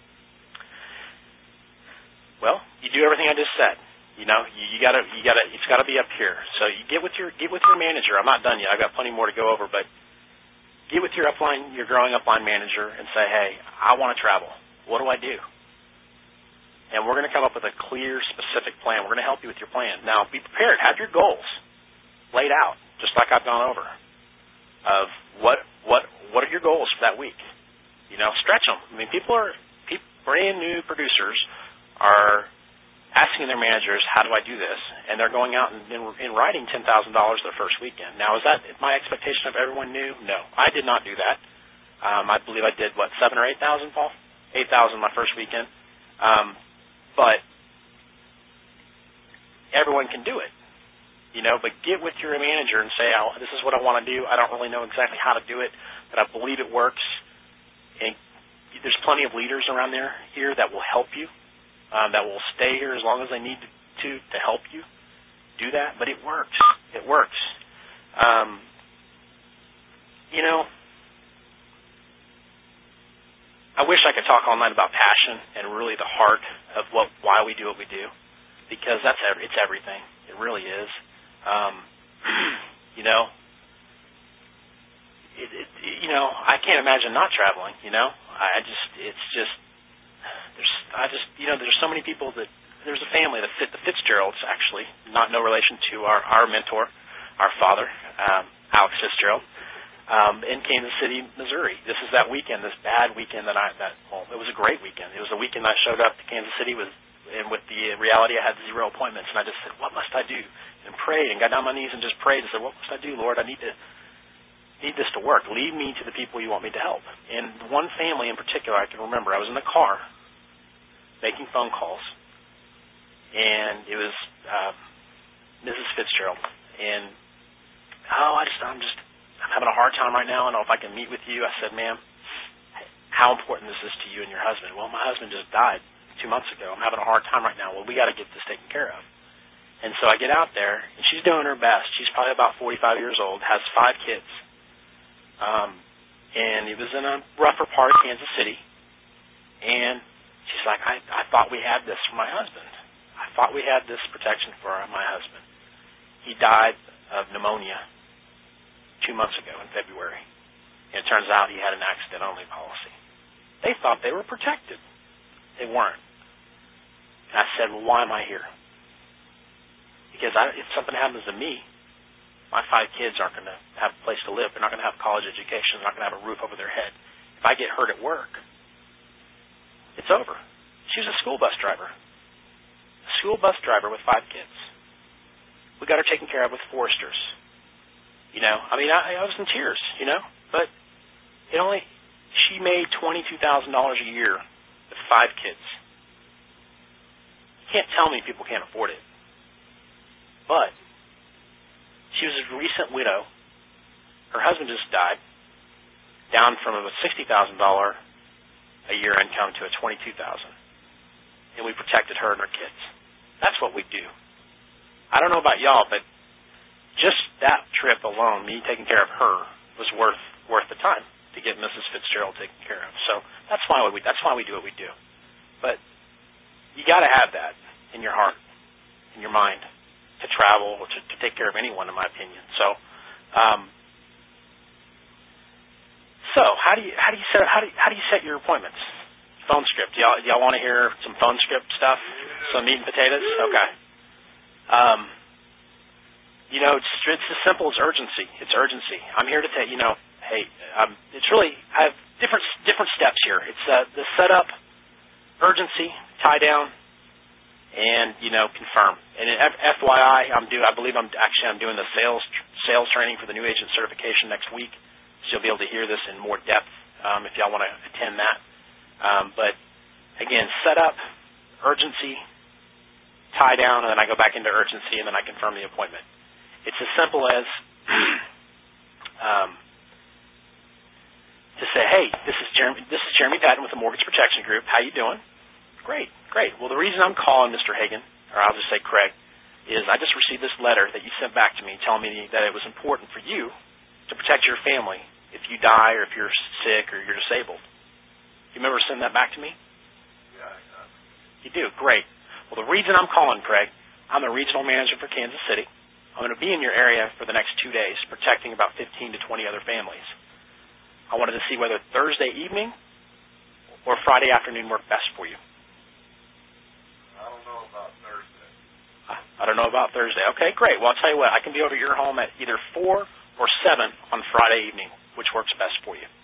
well, you do everything I just said. You know, you, you gotta, you gotta, it's gotta be up here. So you get with your, get with your manager. I'm not done yet. I've got plenty more to go over, but get with your upline, your growing upline manager, and say, hey, I want to travel. What do I do? And we're going to come up with a clear, specific plan. We're going to help you with your plan. Now, be prepared. Have your goals laid out, just like I've gone over, of what what what are your goals for that week. You know, stretch them. I mean, people are people, brand new producers are asking their managers, how do I do this? And they're going out and, and writing ten thousand dollars their first weekend. Now, is that my expectation of everyone new? No, I did not do that. Um, I believe I did, what, seven or eight thousand, Paul? eight thousand my first weekend. Um, but everyone can do it. You know, but get with your manager and say, oh, this is what I want to do. I don't really know exactly how to do it, but I believe it works. And there's plenty of leaders around there here that will help you, um, that will stay here as long as they need to to help you do that. But it works. It works. Um, you know, I wish I could talk all night about passion and really the heart of what why we do what we do, because that's it's everything. It really is. Um, you know, it, it, you know, I can't imagine not traveling. You know, I just, it's just, there's, I just, you know, there's so many people that there's a family that fit the Fitzgeralds, actually, not no relation to our our mentor, our father, um, Alex Fitzgerald. Um, in Kansas City, Missouri. This is that weekend, this bad weekend that I, that, well, it was a great weekend. It was a weekend I showed up to Kansas City with, and with the reality I had zero appointments, and I just said, what must I do? And prayed and got down on my knees and just prayed and said, what must I do, Lord? I need to, need this to work. Lead me to the people you want me to help. And one family in particular I can remember, I was in the car making phone calls, and it was, uh, Missus Fitzgerald, and, oh, I just, I'm just, I'm having a hard time right now. I don't know if I can meet with you. I said, ma'am, how important is this to you and your husband? Well, my husband just died two months ago. I'm having a hard time right now. Well, we got to get this taken care of. And so I get out there, and she's doing her best. She's probably about forty-five years old, has five kids. Um, and it was in a rougher part of Kansas City. And she's like, I, I thought we had this for my husband. I thought we had this protection for my husband. He died of pneumonia two months ago in February. And it turns out he had an accident-only policy. They thought they were protected. They weren't. And I said, well, why am I here? Because I, if something happens to me, my five kids aren't going to have a place to live. They're not going to have college education. They're not going to have a roof over their head. If I get hurt at work, it's over. She was a school bus driver. A school bus driver with five kids. We got her taken care of with Foresters. You know, I mean, I, I was in tears, you know, but it only, she made twenty-two thousand dollars a year with five kids. You can't tell me people can't afford it. But she was a recent widow. Her husband just died, down from a sixty thousand dollars a year income to a twenty-two thousand dollars. And we protected her and her kids. That's what we do. I don't know about y'all, but just that trip alone, me taking care of her, was worth worth the time to get Missus Fitzgerald taken care of. So that's why we that's why we do what we do. But you got to have that in your heart, in your mind, to travel or to, to take care of anyone, in my opinion. So, um, so how do you how do you set how do you, how do you set your appointments? Phone script. Y'all y'all want to hear some phone script stuff? Some meat and potatoes? Okay. Um, you know, it's it's as simple as urgency. It's urgency. I'm here to tell you know, hey, um, it's really I have different different steps here. It's uh, the setup, urgency, tie down, and you know, confirm. And F Y I, I'm do I believe I'm actually I'm doing the sales sales training for the new agent certification next week, so you'll be able to hear this in more depth um, if y'all want to attend that. Um, but again, setup, urgency, tie down, and then I go back into urgency, and then I confirm the appointment. It's as simple as um, to say, hey, this is Jeremy, this is Jeremy Patton with the Mortgage Protection Group. How you doing? Great, great. Well, the reason I'm calling Mister Hagan, or I'll just say Craig, is I just received this letter that you sent back to me telling me that it was important for you to protect your family if you die or if you're sick or you're disabled. Do you remember sending that back to me? Yeah, I got it. You do? Great. Well, the reason I'm calling, Craig, I'm the regional manager for Kansas City. I'm going to be in your area for the next two days, protecting about fifteen to twenty other families. I wanted to see whether Thursday evening or Friday afternoon worked best for you. I don't know about Thursday. I don't know about Thursday. Okay, great. Well, I'll tell you what. I can be over at your home at either four or seven on Friday evening. Which works best for you?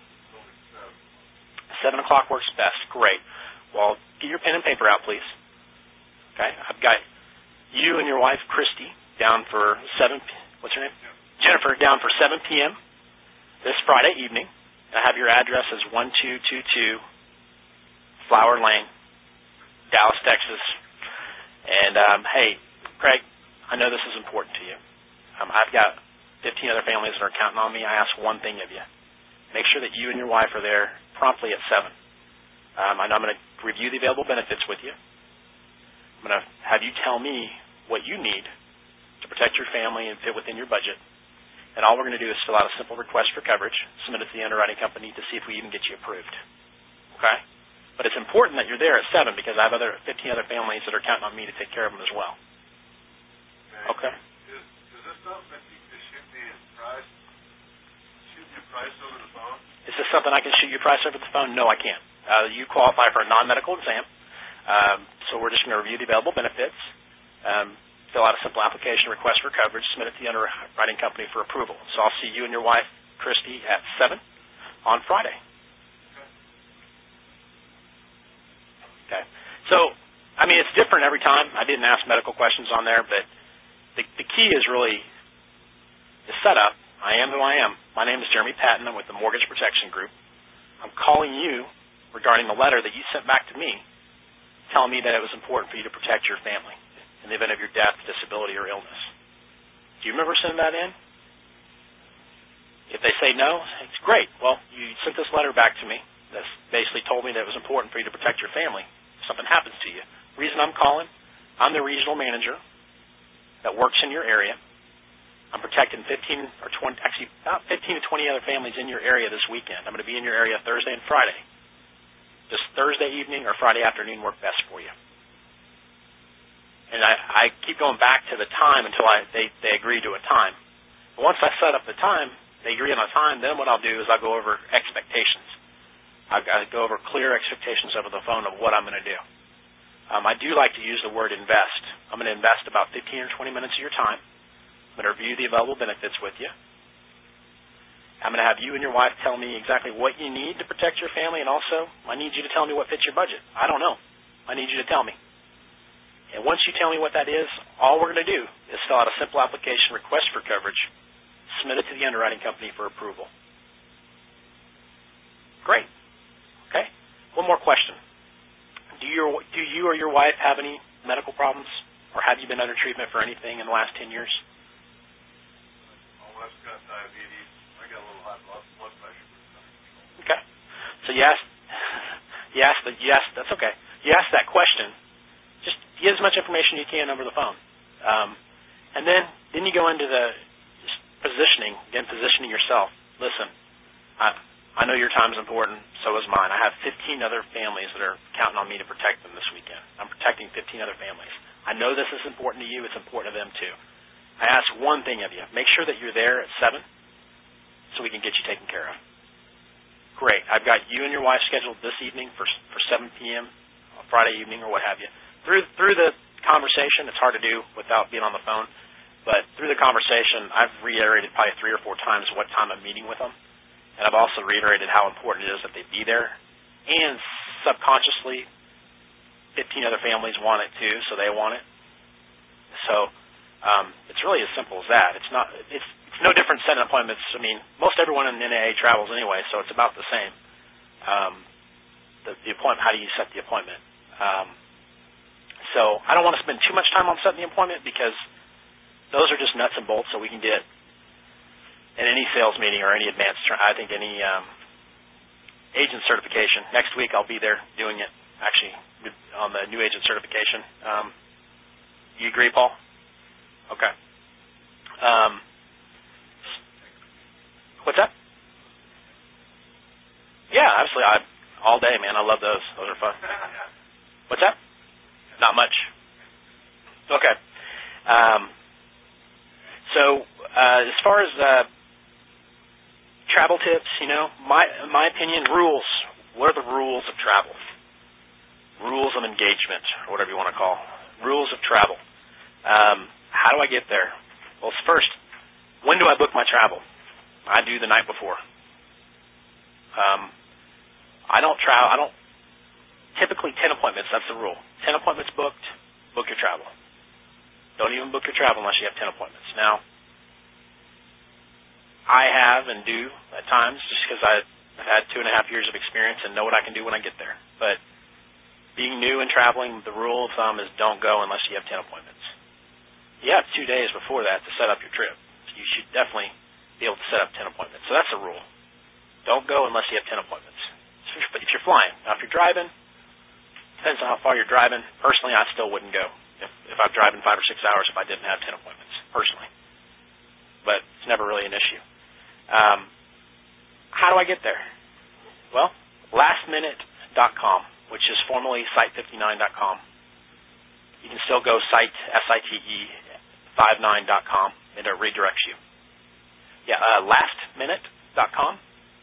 Seven o'clock works best. Great. Well, get your pen and paper out, please. Okay. I've got you and your wife, Christy, down for seven. What's her name? Jennifer, down for seven p.m. this Friday evening. I have your address as one two two two Flower Lane, Dallas, Texas. And um, hey, Craig, I know this is important to you. Um, I've got fifteen other families that are counting on me. I ask one thing of you: make sure that you and your wife are there promptly at seven. Um, I know I'm going to review the available benefits with you. I'm going to have you tell me what you need to protect your family and fit within your budget. And all we're going to do is fill out a simple request for coverage, submit it to the underwriting company to see if we even get you approved. Okay? But it's important that you're there at seven because I have other fifteen other families that are counting on me to take care of them as well. Okay? Is, is this something that you can shoot me a price? Shoot me a price over the phone? Is this something I can shoot you a price over the phone? No, I can't. Uh, you qualify for a non-medical exam. Um, so we're just going to review the available benefits, um, fill out a simple application, request for coverage, submit it to the underwriting company for approval. So I'll see you and your wife, Christy, at seven on Friday. Okay. So, I mean, it's different every time. I didn't ask medical questions on there, but the, the key is really the setup. I am who I am. My name is Jeremy Patton. I'm with the Mortgage Protection Group. I'm calling you regarding the letter that you sent back to me telling me that it was important for you to protect your family in the event of your death, disability, or illness. Do you remember sending that in? If they say no, it's great. Well, you sent this letter back to me that basically told me that it was important for you to protect your family if something happens to you. The reason I'm calling, I'm the regional manager that works in your area. I'm protecting fifteen or twenty, actually about fifteen to twenty other families in your area this weekend. I'm going to be in your area Thursday and Friday. Does Thursday evening or Friday afternoon work best for you? And I, I keep going back to the time until I, they, they agree to a time. But once I set up the time, they agree on a time, then what I'll do is I'll go over expectations. I've got to go over clear expectations over the phone of what I'm going to do. Um, I do like to use the word invest. I'm going to invest about fifteen or twenty minutes of your time. I'm going to review the available benefits with you. I'm going to have you and your wife tell me exactly what you need to protect your family, and also I need you to tell me what fits your budget. I don't know. I need you to tell me. And once you tell me what that is, all we're going to do is fill out a simple application, request for coverage, submit it to the underwriting company for approval. Great. Okay? One more question. do you do you or your wife have any medical problems, or have you been under treatment for anything in the last ten years? My wife's got diabetes. I got a little high blood, blood pressure. Okay. So you asked, you asked, the, you asked, that's okay. You asked that question. Just get as much information you can over the phone. Um, and then, then you go into the positioning, again, positioning yourself. Listen, I, I know your time is important, so is mine. I have fifteen other families that are counting on me to protect them this weekend. I'm protecting fifteen other families. I know this is important to you. It's important to them, too. I ask one thing of you. Make sure that you're there at seven so we can get you taken care of. Great. I've got you and your wife scheduled this evening for for seven p.m., Friday evening or what have you. Through through the conversation, it's hard to do without being on the phone, but through the conversation, I've reiterated probably three or four times what time I'm meeting with them, and I've also reiterated how important it is that they be there, and subconsciously, fifteen other families want it too, so they want it. So um, it's really as simple as that. It's not. It's it's no different setting appointments. I mean, most everyone in N A A travels anyway, so it's about the same. Um, the, the appointment. How do you set the appointment? Um, so I don't want to spend too much time on setting the appointment because those are just nuts and bolts. So we can get in any sales meeting or any advanced. I think any um, agent certification. Next week I'll be there doing it. Actually, on the new agent certification. Um, you agree, Paul? Okay. Um, what's that? Yeah, absolutely. I, all day, man. I love those. Those are fun. What's that? Not much. Okay. Um, so uh, as far as uh, travel tips, you know, my my opinion, rules. What are the rules of travel? Rules of engagement, or whatever you want to call rules of travel. Um, how do I get there? Well, first, when do I book my travel? I do the night before. Um, I don't travel. I don't typically ten appointments. That's the rule. Ten appointments booked. Book your travel. Don't even book your travel unless you have ten appointments. Now, I have and do at times just because I've had two and a half years of experience and know what I can do when I get there. But being new and traveling, the rule of thumb is don't go unless you have ten appointments. You have two days before that to set up your trip. So you should definitely be able to set up ten appointments. So that's a rule. Don't go unless you have ten appointments. But if you're flying, now if you're driving, depends on how far you're driving. Personally, I still wouldn't go if, if I'm driving five or six hours if I didn't have ten appointments, personally. But it's never really an issue. Um, how do I get there? Well, last minute dot com, which is formerly site fifty-nine dot com. You can still go site, S I T E, fifty-nine dot com, and it redirects you. Yeah, uh, last minute dot com.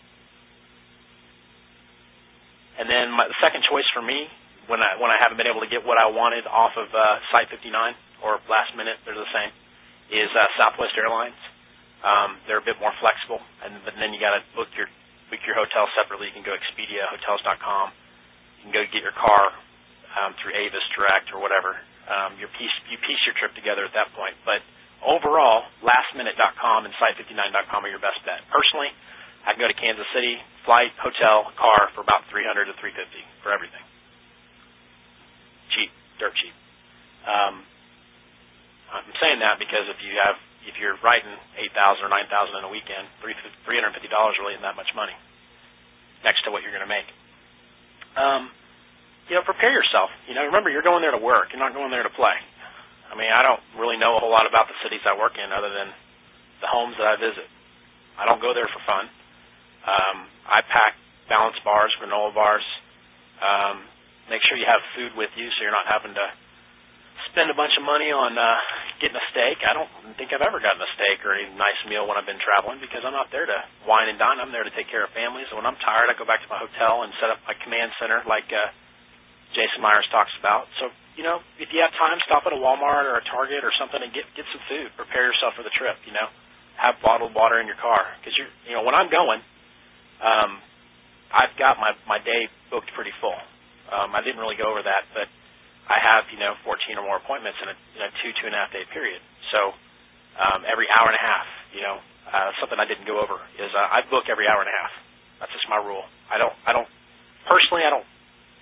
And then my, the second choice for me, when I when I haven't been able to get what I wanted off of uh, Site fifty-nine or Last Minute, they're the same, is uh, Southwest Airlines. Um, they're a bit more flexible, and but then you got to book your book your hotel separately. You can go Expedia, hotels dot com. You can go get your car um, through Avis Direct or whatever. Um, you piece you piece your trip together at that point. But overall, last minute dot com and site fifty-nine dot com are your best bet. Personally, I can go to Kansas City, flight, hotel, car for about three hundred to three fifty for everything. Cheap, dirt cheap. Um, I'm saying that because if you have if you're writing eight thousand or nine thousand in a weekend, three three hundred fifty dollars really isn't that much money next to what you're going to make. Um, you know, prepare yourself. You know, remember you're going there to work. You're not going there to play. I mean, I don't really know a whole lot about the cities I work in other than the homes that I visit. I don't go there for fun. Um, I pack balanced bars, granola bars. Um, make sure you have food with you so you're not having to spend a bunch of money on uh, getting a steak. I don't think I've ever gotten a steak or a nice meal when I've been traveling because I'm not there to wine and dine. I'm there to take care of families. And when I'm tired, I go back to my hotel and set up my command center like uh, Jason Myers talks about. So, you know, if you have time, stop at a Walmart or a Target or something and get get some food. Prepare yourself for the trip, you know. Have bottled water in your car because, you're, you know, when I'm going, Um, I've got my, my day booked pretty full. Um, I didn't really go over that, but I have, you know, fourteen or more appointments in a, in a two, two and a half day period. So um, every hour and a half, you know, uh, something I didn't go over is uh, I book every hour and a half. That's just my rule. I don't, I don't, personally, I don't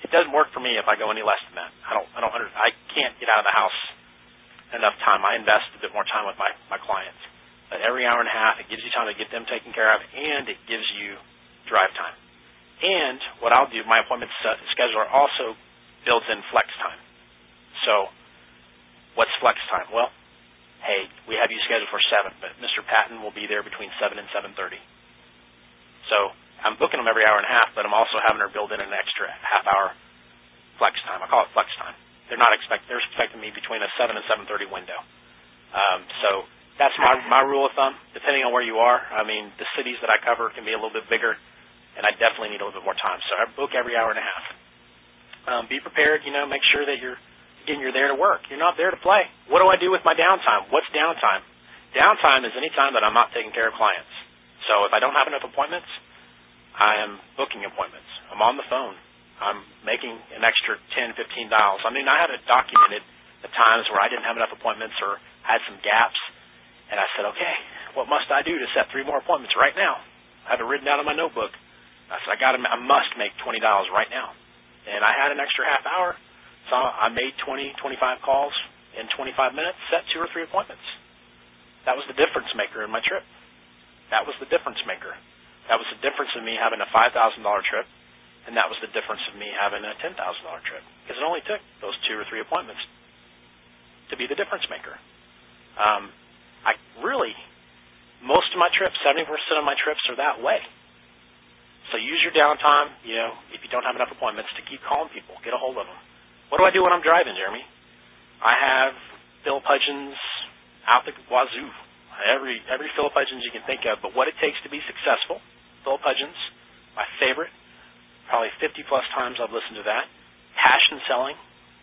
it doesn't work for me if I go any less than that. I don't, I don't, under, I can't get out of the house enough time. I invest a bit more time with my, my clients. But every hour and a half, it gives you time to get them taken care of, and it gives you drive time. And what I'll do, my appointment scheduler also builds in flex time. So what's flex time? Well, hey, we have you scheduled for seven, but Mister Patton will be there between seven and seven thirty. So I'm booking them every hour and a half, but I'm also having her build in an extra half hour flex time. I call it flex time. They're not expect they're expecting me between a seven and seven thirty window. Um, so that's my my rule of thumb. Depending on where you are, I mean, the cities that I cover can be a little bit bigger, and I definitely need a little bit more time. So I book every hour and a half. Um, be prepared. You know, make sure that you're again you're there to work. You're not there to play. What do I do with my downtime? What's downtime? Downtime is any time that I'm not taking care of clients. So if I don't have enough appointments, I am booking appointments. I'm on the phone. I'm making an extra ten, fifteen dials. I mean, I had it documented the times where I didn't have enough appointments or had some gaps, and I said, okay, what must I do to set three more appointments right now? I have it written down in my notebook. I said, I got to, I must make twenty dials right now. And I had an extra half hour, so I made twenty, twenty-five calls in twenty-five minutes, set two or three appointments. That was the difference maker in my trip. That was the difference maker. That was the difference in me having a five thousand dollars trip, and that was the difference of me having a ten thousand dollars trip, because it only took those two or three appointments to be the difference maker. Um, I really, most of my trips, seventy percent of my trips are that way. So use your downtime, you know, if you don't have enough appointments, to keep calling people, get a hold of them. What do I do when I'm driving, Jeremy? I have Philip Hudgens out the wazoo. Every every Philip Hudgens you can think of, but what it takes to be successful. Philip Hudgens, my favorite. Probably fifty plus times I've listened to that. Passion Selling,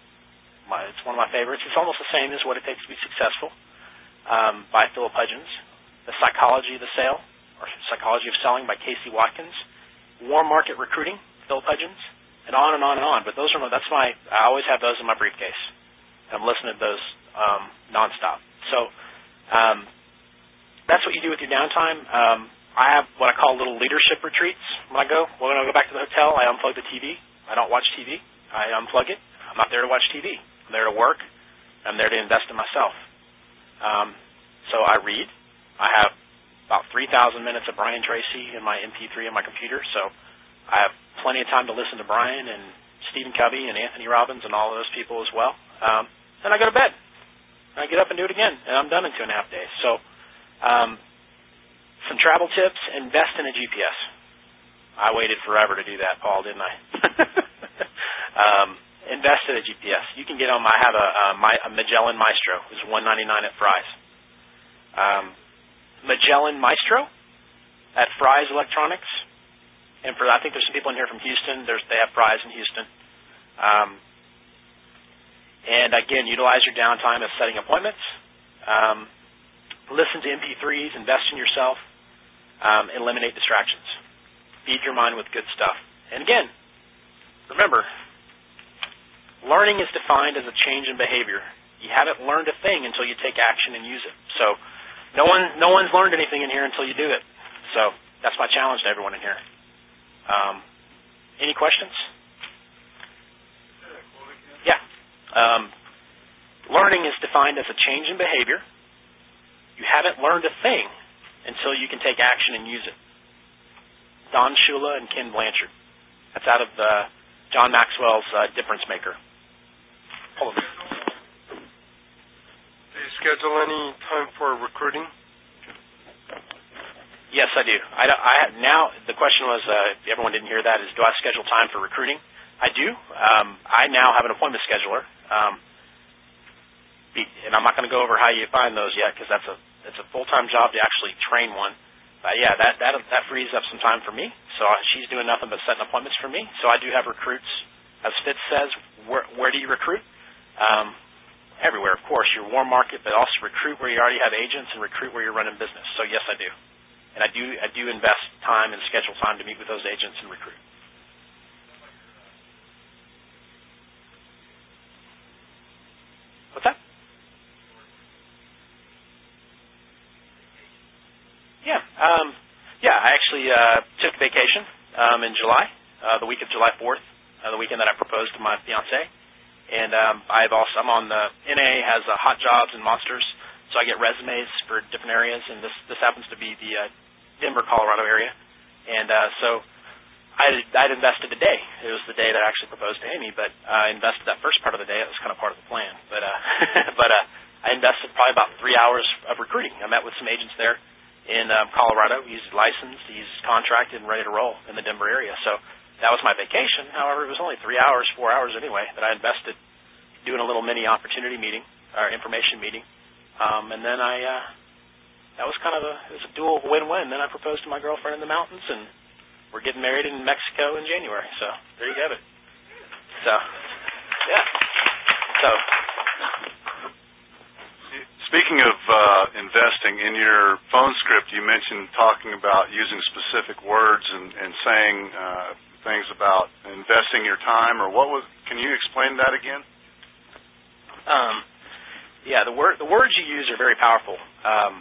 my, it's one of my favorites. It's almost the same as What It Takes to Be Successful um, by Philip Hudgens. The Psychology of the Sale, or Psychology of Selling by Casey Watkins. Warm Market Recruiting, Philip Hudgens, and on and on and on. But those are my, that's my, I always have those in my briefcase. I'm listening to those um, nonstop. So um, that's what you do with your downtime. Um, I have what I call little leadership retreats when I go. When I go back to the hotel, I unplug the T V. I don't watch T V. I unplug it. I'm not there to watch T V. I'm there to work. I'm there to invest in myself. Um, so I read. I have about three thousand minutes of Brian Tracy in my M P three on my computer, so I have plenty of time to listen to Brian and Stephen Covey and Anthony Robbins and all of those people as well. Um, then I go to bed. And I get up and do it again, and I'm done in two and a half days. So um, some travel tips: invest in a G P S. I waited forever to do that, Paul, didn't I? um, invest in a G P S. You can get on my, I have a, a, my, a Magellan Maestro. It's one ninety-nine at Fry's. Um, Magellan Maestro at Fry's Electronics, and for I think there's some people in here from Houston. There's they have Fry's in Houston. Um, and again, utilize your downtime as setting appointments. Um, listen to M P threes. Invest in yourself. Um, eliminate distractions. Feed your mind with good stuff. And again, remember, learning is defined as a change in behavior. You haven't learned a thing until you take action and use it. So. No one, no one's learned anything in here until you do it. So that's my challenge to everyone in here. Um, any questions? Yeah. Um, learning is defined as a change in behavior. You haven't learned a thing until you can take action and use it. Don Shula and Ken Blanchard. That's out of uh, John Maxwell's uh, Difference Maker. Hold on. Schedule any time for recruiting? Yes, I do. I, I now the question was, uh, if everyone didn't hear that, is do I schedule time for recruiting? I do. Um, I now have an appointment scheduler, um, be, and I'm not going to go over how you find those yet because that's a it's a full time job to actually train one. But yeah, that that that frees up some time for me. So she's doing nothing but setting appointments for me. So I do have recruits, as Fitz says. Where where do you recruit? Um, Everywhere, of course, your warm market, but also recruit where you already have agents and recruit where you're running business. So yes, I do, and I do I do invest time and schedule time to meet with those agents and recruit. What's that? Yeah, um, yeah. I actually uh, took vacation um, in July, uh, the week of July fourth uh, the weekend that I proposed to my fiance. And um, I've also I'm on the N A has uh, Hot Jobs and Monsters, so I get resumes for different areas. And this this happens to be the uh, Denver, Colorado area. And uh, so I I'd invested a day. It was the day that I actually proposed to Amy, but I invested that first part of the day. It was kind of part of the plan. But uh, but uh, I invested probably about three hours of recruiting. I met with some agents there in um, Colorado. He's licensed, he's contracted, and ready to roll in the Denver area. So that was my vacation. However, it was only three hours, four hours anyway, that I invested doing a little mini opportunity meeting, or information meeting. Um, and then I, uh, that was kind of a, it was a dual win-win. Then I proposed to my girlfriend in the mountains, and we're getting married in Mexico in January. So there you have it. So, yeah. So. Speaking of uh, investing, in your phone script, you mentioned talking about using specific words and, and saying uh, things about investing your time, or what was? Can you explain that again? Um, yeah, the word the words you use are very powerful. Um,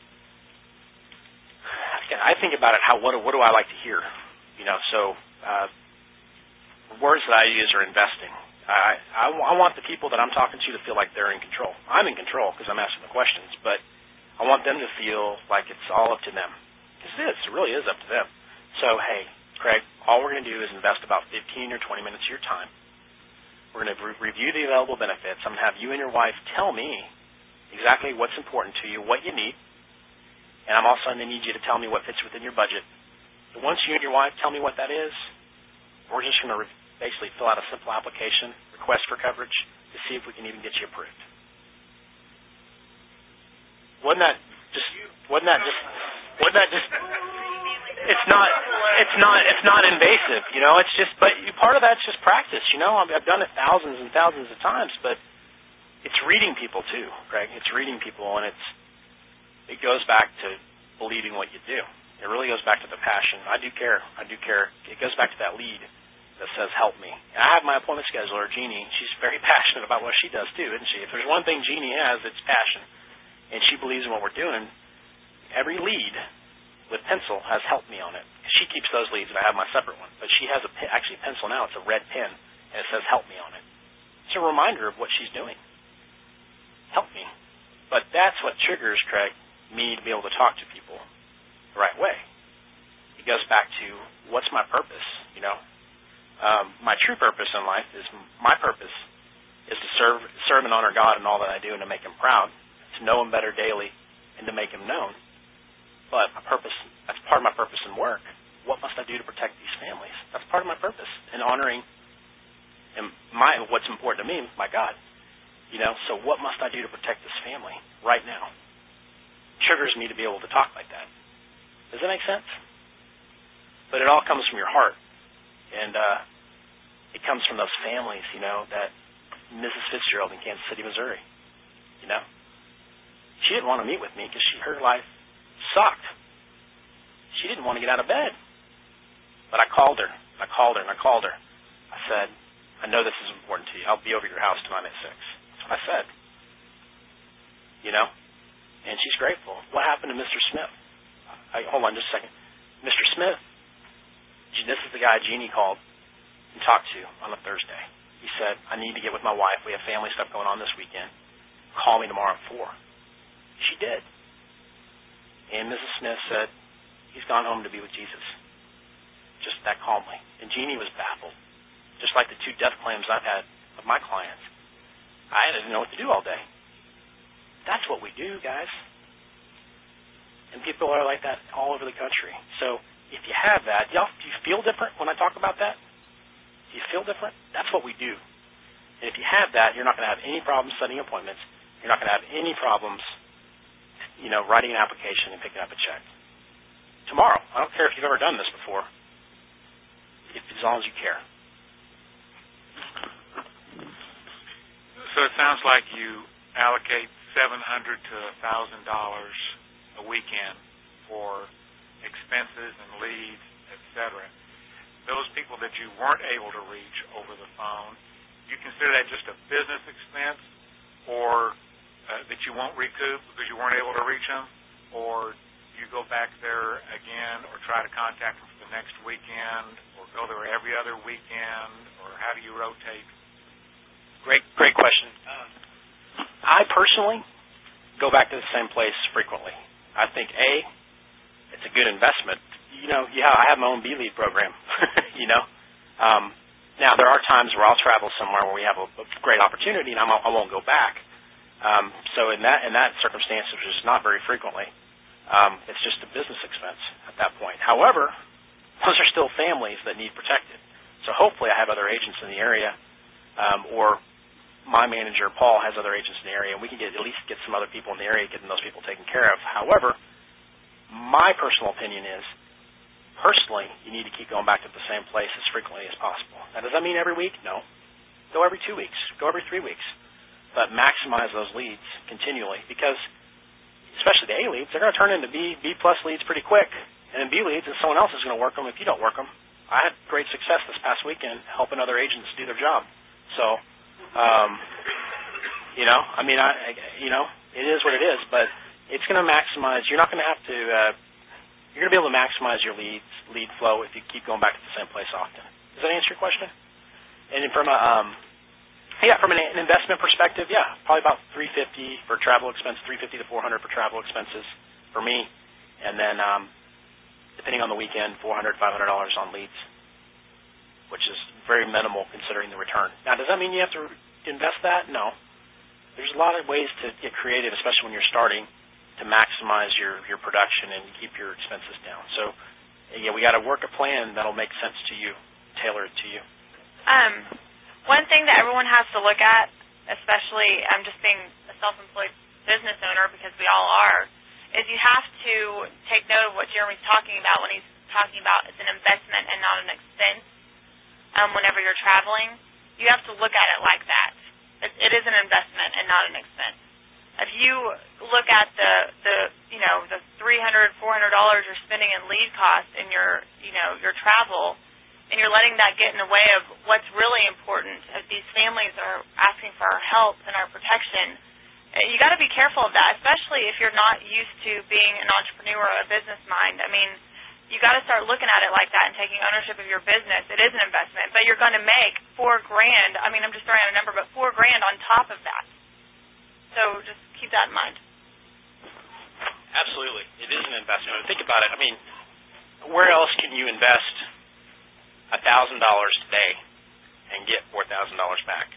I think about it. How what what do I like to hear? You know, so uh, the words that I use are investing. I, I, I want the people that I'm talking to to feel like they're in control. I'm in control because I'm asking the questions, but I want them to feel like it's all up to them. Because it is. It really is up to them. So, hey, Craig, all we're going to do is invest about fifteen or twenty minutes of your time. We're going to re- review the available benefits. I'm going to have you and your wife tell me exactly what's important to you, what you need, and I'm also going to need you to tell me what fits within your budget. And once you and your wife tell me what that is, we're just going to re- basically fill out a simple application, request for coverage, to see if we can even get you approved. Wasn't that just? Wasn't that just? Wasn't that just? It's not. It's not. It's not invasive. You know. It's just. But part of that's just practice. You know. I've done it thousands and thousands of times, but it's reading people too, Greg. It's reading people, and it's. It goes back to believing what you do. It really goes back to the passion. I do care. I do care. It goes back to that lead that says, help me. And I have my appointment scheduler, Jeannie. She's very passionate about what she does, too, isn't she? If there's one thing Jeannie has, it's passion. And she believes in what we're doing. Every lead with pencil has helped me on it. She keeps those leads, and I have my separate one. But she has a pen, actually a pencil now. It's a red pen, and it says, help me on it. It's a reminder of what she's doing. Help me. But that's what triggers, Craig, me to be able to talk to people the right way. It goes back to, what's my purpose, you know? Um, my true purpose in life is my purpose is to serve, serve and honor God in all that I do, and to make Him proud, to know Him better daily, and to make Him known. But my purpose, that's part of my purpose in work. What must I do to protect these families? That's part of my purpose in honoring and my what's important to me, my God. You know, so what must I do to protect this family right now? Triggers me to be able to talk like that. Does that make sense? But it all comes from your heart. And uh, it comes from those families, you know, that Missus Fitzgerald in Kansas City, Missouri, you know. She didn't want to meet with me because she her life sucked. She didn't want to get out of bed. But I called her. I called her and I called her. I said, I know this is important to you. I'll be over at your house tonight at six. That's what I said. You know? And she's grateful. What happened to Mister Smith? I, hold on just a second. Mister Smith, this is the guy Jeannie called and talked to on a Thursday. He said, I need to get with my wife. We have family stuff going on this weekend. Call me tomorrow at four. She did. And Missus Smith said, he's gone home to be with Jesus. Just that calmly. And Jeannie was baffled. Just like the two death claims I've had of my clients. I didn't know what to do all day. That's what we do, guys. And people are like that all over the country. So if you have that, y'all, do you feel different when I talk about that? Do you feel different? That's what we do. And if you have that, you're not going to have any problems setting appointments. You're not going to have any problems, you know, writing an application and picking up a check. Tomorrow, I don't care if you've ever done this before, if, as long as you care. So it sounds like you allocate seven hundred dollars to one thousand dollars a weekend for expenses and leads, et cetera. Those people that you weren't able to reach over the phone, you consider that just a business expense, or uh, that you won't recoup because you weren't able to reach them, or you go back there again or try to contact them for the the next weekend, or go there every other weekend, or how do you rotate? Great, great question. Um, I personally go back to the same place frequently. I think, A, it's a good investment. You know, yeah, I have my own B-Lead program, you know. Um, now, there are times where I'll travel somewhere where we have a, a great opportunity, and I'm, I won't go back. Um, so in that in that circumstance, which is not very frequently, um, it's just a business expense at that point. However, those are still families that need protected. So hopefully I have other agents in the area, um, or my manager, Paul, has other agents in the area, and we can get at least get some other people in the area, getting those people taken care of. However, my personal opinion is, personally, you need to keep going back to the same place as frequently as possible. Now, does that mean every week? No. Go every two weeks. Go every three weeks. But maximize those leads continually, because especially the A leads, they're going to turn into B, B plus leads pretty quick. And then B leads, and someone else is going to work them if you don't work them. I had great success this past weekend helping other agents do their job. So, um, you know, I mean, I, you know, it is what it is, but it's going to maximize. You're not going to have to, uh, you're going to be able to maximize your leads, lead flow if you keep going back to the same place often. Does that answer your question? And from a, um, yeah, from an, an investment perspective, yeah, probably about three hundred fifty dollars for travel expense, three hundred fifty dollars to four hundred dollars for travel expenses for me, and then um, depending on the weekend, four hundred dollars, five hundred dollars on leads, which is very minimal considering the return. Now, does that mean you have to invest that? No. There's a lot of ways to get creative, especially when you're starting, to maximize your, your production and keep your expenses down. So, yeah, we got to work a plan that'll make sense to you, tailor it to you. Um, one thing that everyone has to look at, especially I'm just being a self-employed business owner because we all are, is you have to take note of what Jeremy's talking about when he's talking about it's an investment and not an expense. Um, whenever you're traveling, you have to look at it like that. It, it is an investment and not an expense. If you look at the, the you know, the three hundred dollars, four hundred dollars you're spending in lead costs in your, you know, your travel, and you're letting that get in the way of what's really important, if these families are asking for our help and our protection, you got to be careful of that, especially if you're not used to being an entrepreneur or a business mind. I mean, you got to start looking at it like that and taking ownership of your business. It is an investment, but you're going to make four grand. I mean, I'm just throwing out a number, but four grand on top of that. So just keep that in mind. Absolutely. It is an investment. Think about it. I mean, where else can you invest one thousand dollars today and get four thousand dollars back?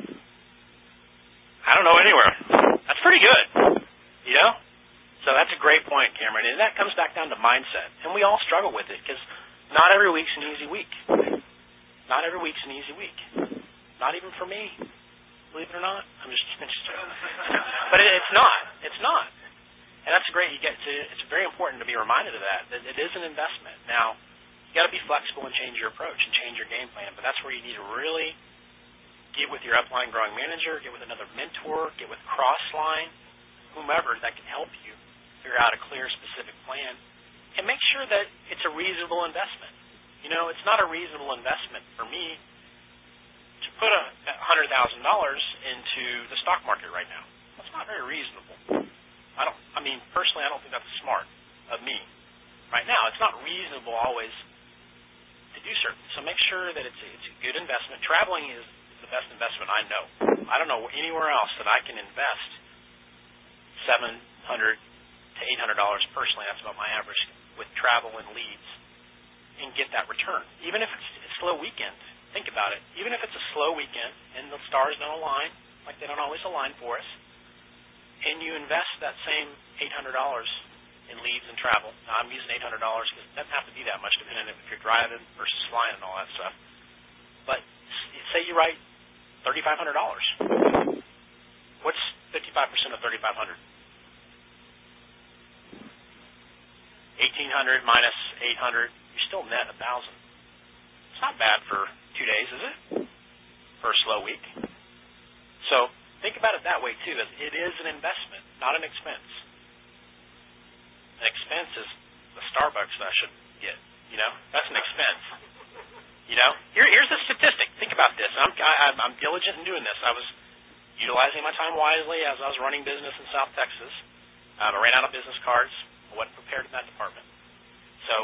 I don't know anywhere. That's pretty good, you know? So that's a great point, Cameron. And that comes back down to mindset. And we all struggle with it because not every week's an easy week. Not every week's an easy week. Not even for me. Believe it or not, I'm just, I'm just but it, it's not. It's not. And that's great. You get to. It's very important to be reminded of that. That it is an investment. Now, you got to be flexible and change your approach and change your game plan. But that's where you need to really get with your upline growing manager, get with another mentor, get with Crossline, whomever that can help you figure out a clear, specific plan, and make sure that it's a reasonable investment. You know, it's not a reasonable investment for me to put a one hundred thousand dollars into the stock market right now. That's not very reasonable. I don't. I mean, personally, I don't think that's smart of me right now. It's not reasonable always to do certain. So make sure that it's a, it's a good investment. Traveling is the best investment I know. I don't know anywhere else that I can invest seven hundred to eight hundred dollars personally. That's about my average with travel and leads, and get that return. Even if it's a slow weekend. Think about it. Even if it's a slow weekend and the stars don't align, like they don't always align for us, and you invest that same eight hundred dollars in leads and travel. Now, I'm using eight hundred dollars because it doesn't have to be that much depending on if you're driving versus flying and all that stuff. But say you write thirty-five hundred dollars. What's fifty-five percent of thirty-five hundred dollars? eighteen hundred dollars minus eight hundred dollars, you're still net one thousand dollars. It's not bad for two days, is it? For a slow week. So think about it that way, too. It is an investment, not an expense. An expense is the Starbucks that I should get. You know, that's an expense. You know, Here, here's the statistic. Think about this. I'm, I, I'm diligent in doing this. I was utilizing my time wisely as I was running business in South Texas. Um, I ran out of business cards. I wasn't prepared in that department. So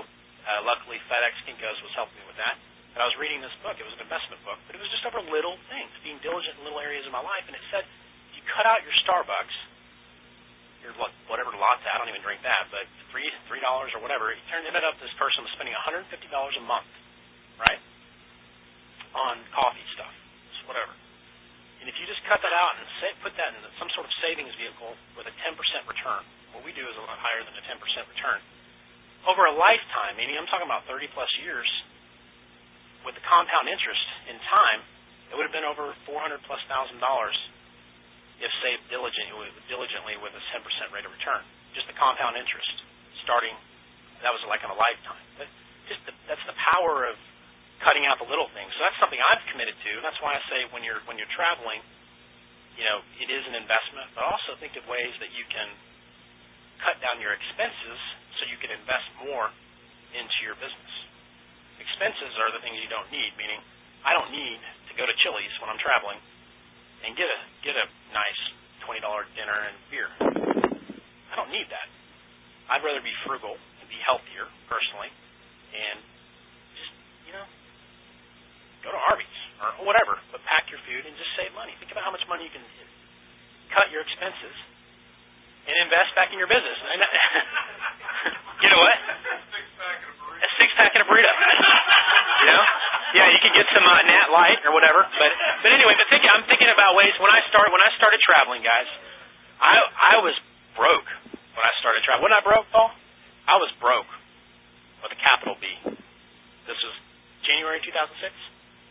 Uh, luckily, FedEx Kinko's was helping me with that. But I was reading this book. It was an investment book, but it was just over little things, being diligent in little areas of my life. And it said, if you cut out your Starbucks, your whatever lots out, I don't even drink that, but three three dollars or whatever, it turned ended up this person was spending one hundred fifty dollars a month, right, on coffee stuff, whatever. And if you just cut that out and say, put that in some sort of savings vehicle with a ten percent return, what we do is a lot higher than a ten percent return. Over a lifetime, meaning I'm talking about thirty plus years, with the compound interest in time, it would have been over four hundred plus thousand dollars if saved diligently, diligently with a ten percent rate of return. Just the compound interest starting, that was like in a lifetime. But just the, that's the power of cutting out the little things. So that's something I've committed to. That's why I say when you're when you're traveling, you know, it is an investment, but also think of ways that you can cut down your expenses so you can invest more into your business. Expenses are the things you don't need, meaning I don't need to go to Chili's when I'm traveling and get a get a nice twenty dollar dinner and beer. I don't need that. I'd rather be frugal and be healthier personally and just, you know, go to Arby's or whatever, but pack your food and just save money. Think about how much money you can cut your expenses and invest back in your business. You know what? A six pack and a burrito. You know? Yeah, you can get some uh, Nat Light or whatever. But but anyway, but think, I'm thinking about ways when I started when I started traveling, guys. I I was broke when I started traveling. Wasn't I broke, Paul? I was broke with a capital B. This was January two thousand six,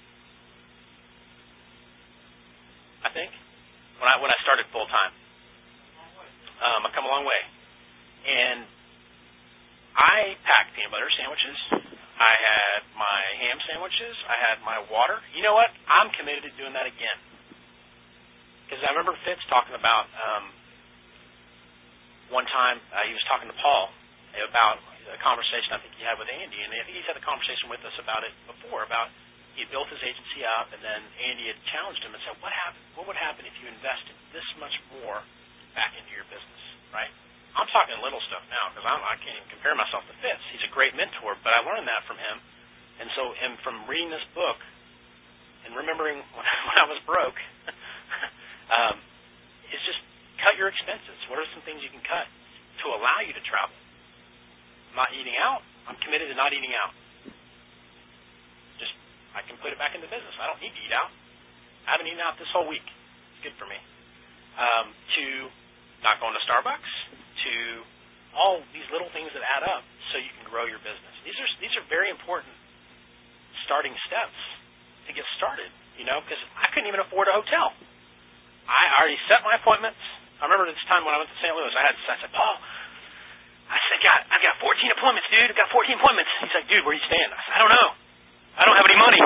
I think, when I when I started full time. Um, I've come a long way, and I packed peanut butter sandwiches. I had my ham sandwiches. I had my water. You know what? I'm committed to doing that again. Because I remember Fitz talking about um, one time uh, he was talking to Paul about a conversation I think he had with Andy, and I think he's had a conversation with us about it before. About he had built his agency up, and then Andy had challenged him and said, "What happened? What would happen if you invested this much more back into your business?" Right? I'm talking little stuff now because I can't even compare myself to Fitz. He's a great mentor, but I learned that from him. And so and from reading this book and remembering when I was broke, um, it's just cut your expenses. What are some things you can cut to allow you to travel? Not eating out. I'm committed to not eating out. Just I can put it back into business. I don't need to eat out. I haven't eaten out this whole week. It's good for me. Um, to not going to Starbucks, to all these little things that add up so you can grow your business. These are these are very important starting steps to get started, you know, because I couldn't even afford a hotel. I already set my appointments. I remember this time when I went to Saint Louis, I had I said, Paul, I said, God, I've got fourteen appointments, dude. I've got fourteen appointments. He's like, dude, where are you staying? I said, I don't know. I don't have any money.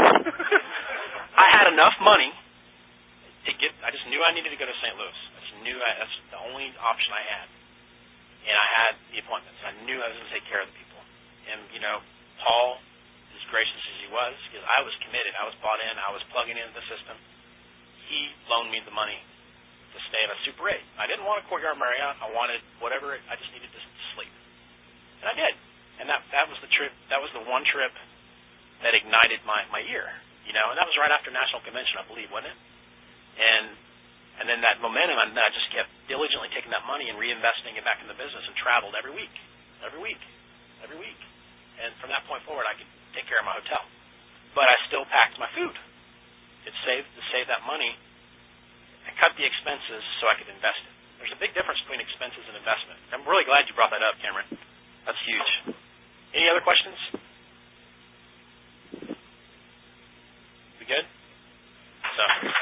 I had enough money to get, I just knew I needed to go to Saint Louis. I just knew I, that's the only option I had. And I had the appointments. I knew I was going to take care of the people. And, you know, Paul, as gracious as he was, because I was committed, I was bought in, I was plugging into the system, he loaned me the money to stay at a Super eight. I didn't want a Courtyard Marriott. I wanted whatever, I just needed to sleep. And I did. And that that was the trip, that was the one trip that ignited my, my year. You know, and that was right after National Convention, I believe, wasn't it? And And then that momentum, and I just kept diligently taking that money and reinvesting it back in the business and traveled every week, every week, every week. And from that point forward, I could take care of my hotel. But I still packed my food. It saved to save that money. I cut the expenses so I could invest it. There's a big difference between expenses and investment. I'm really glad you brought that up, Cameron. That's huge. Any other questions? We good? So.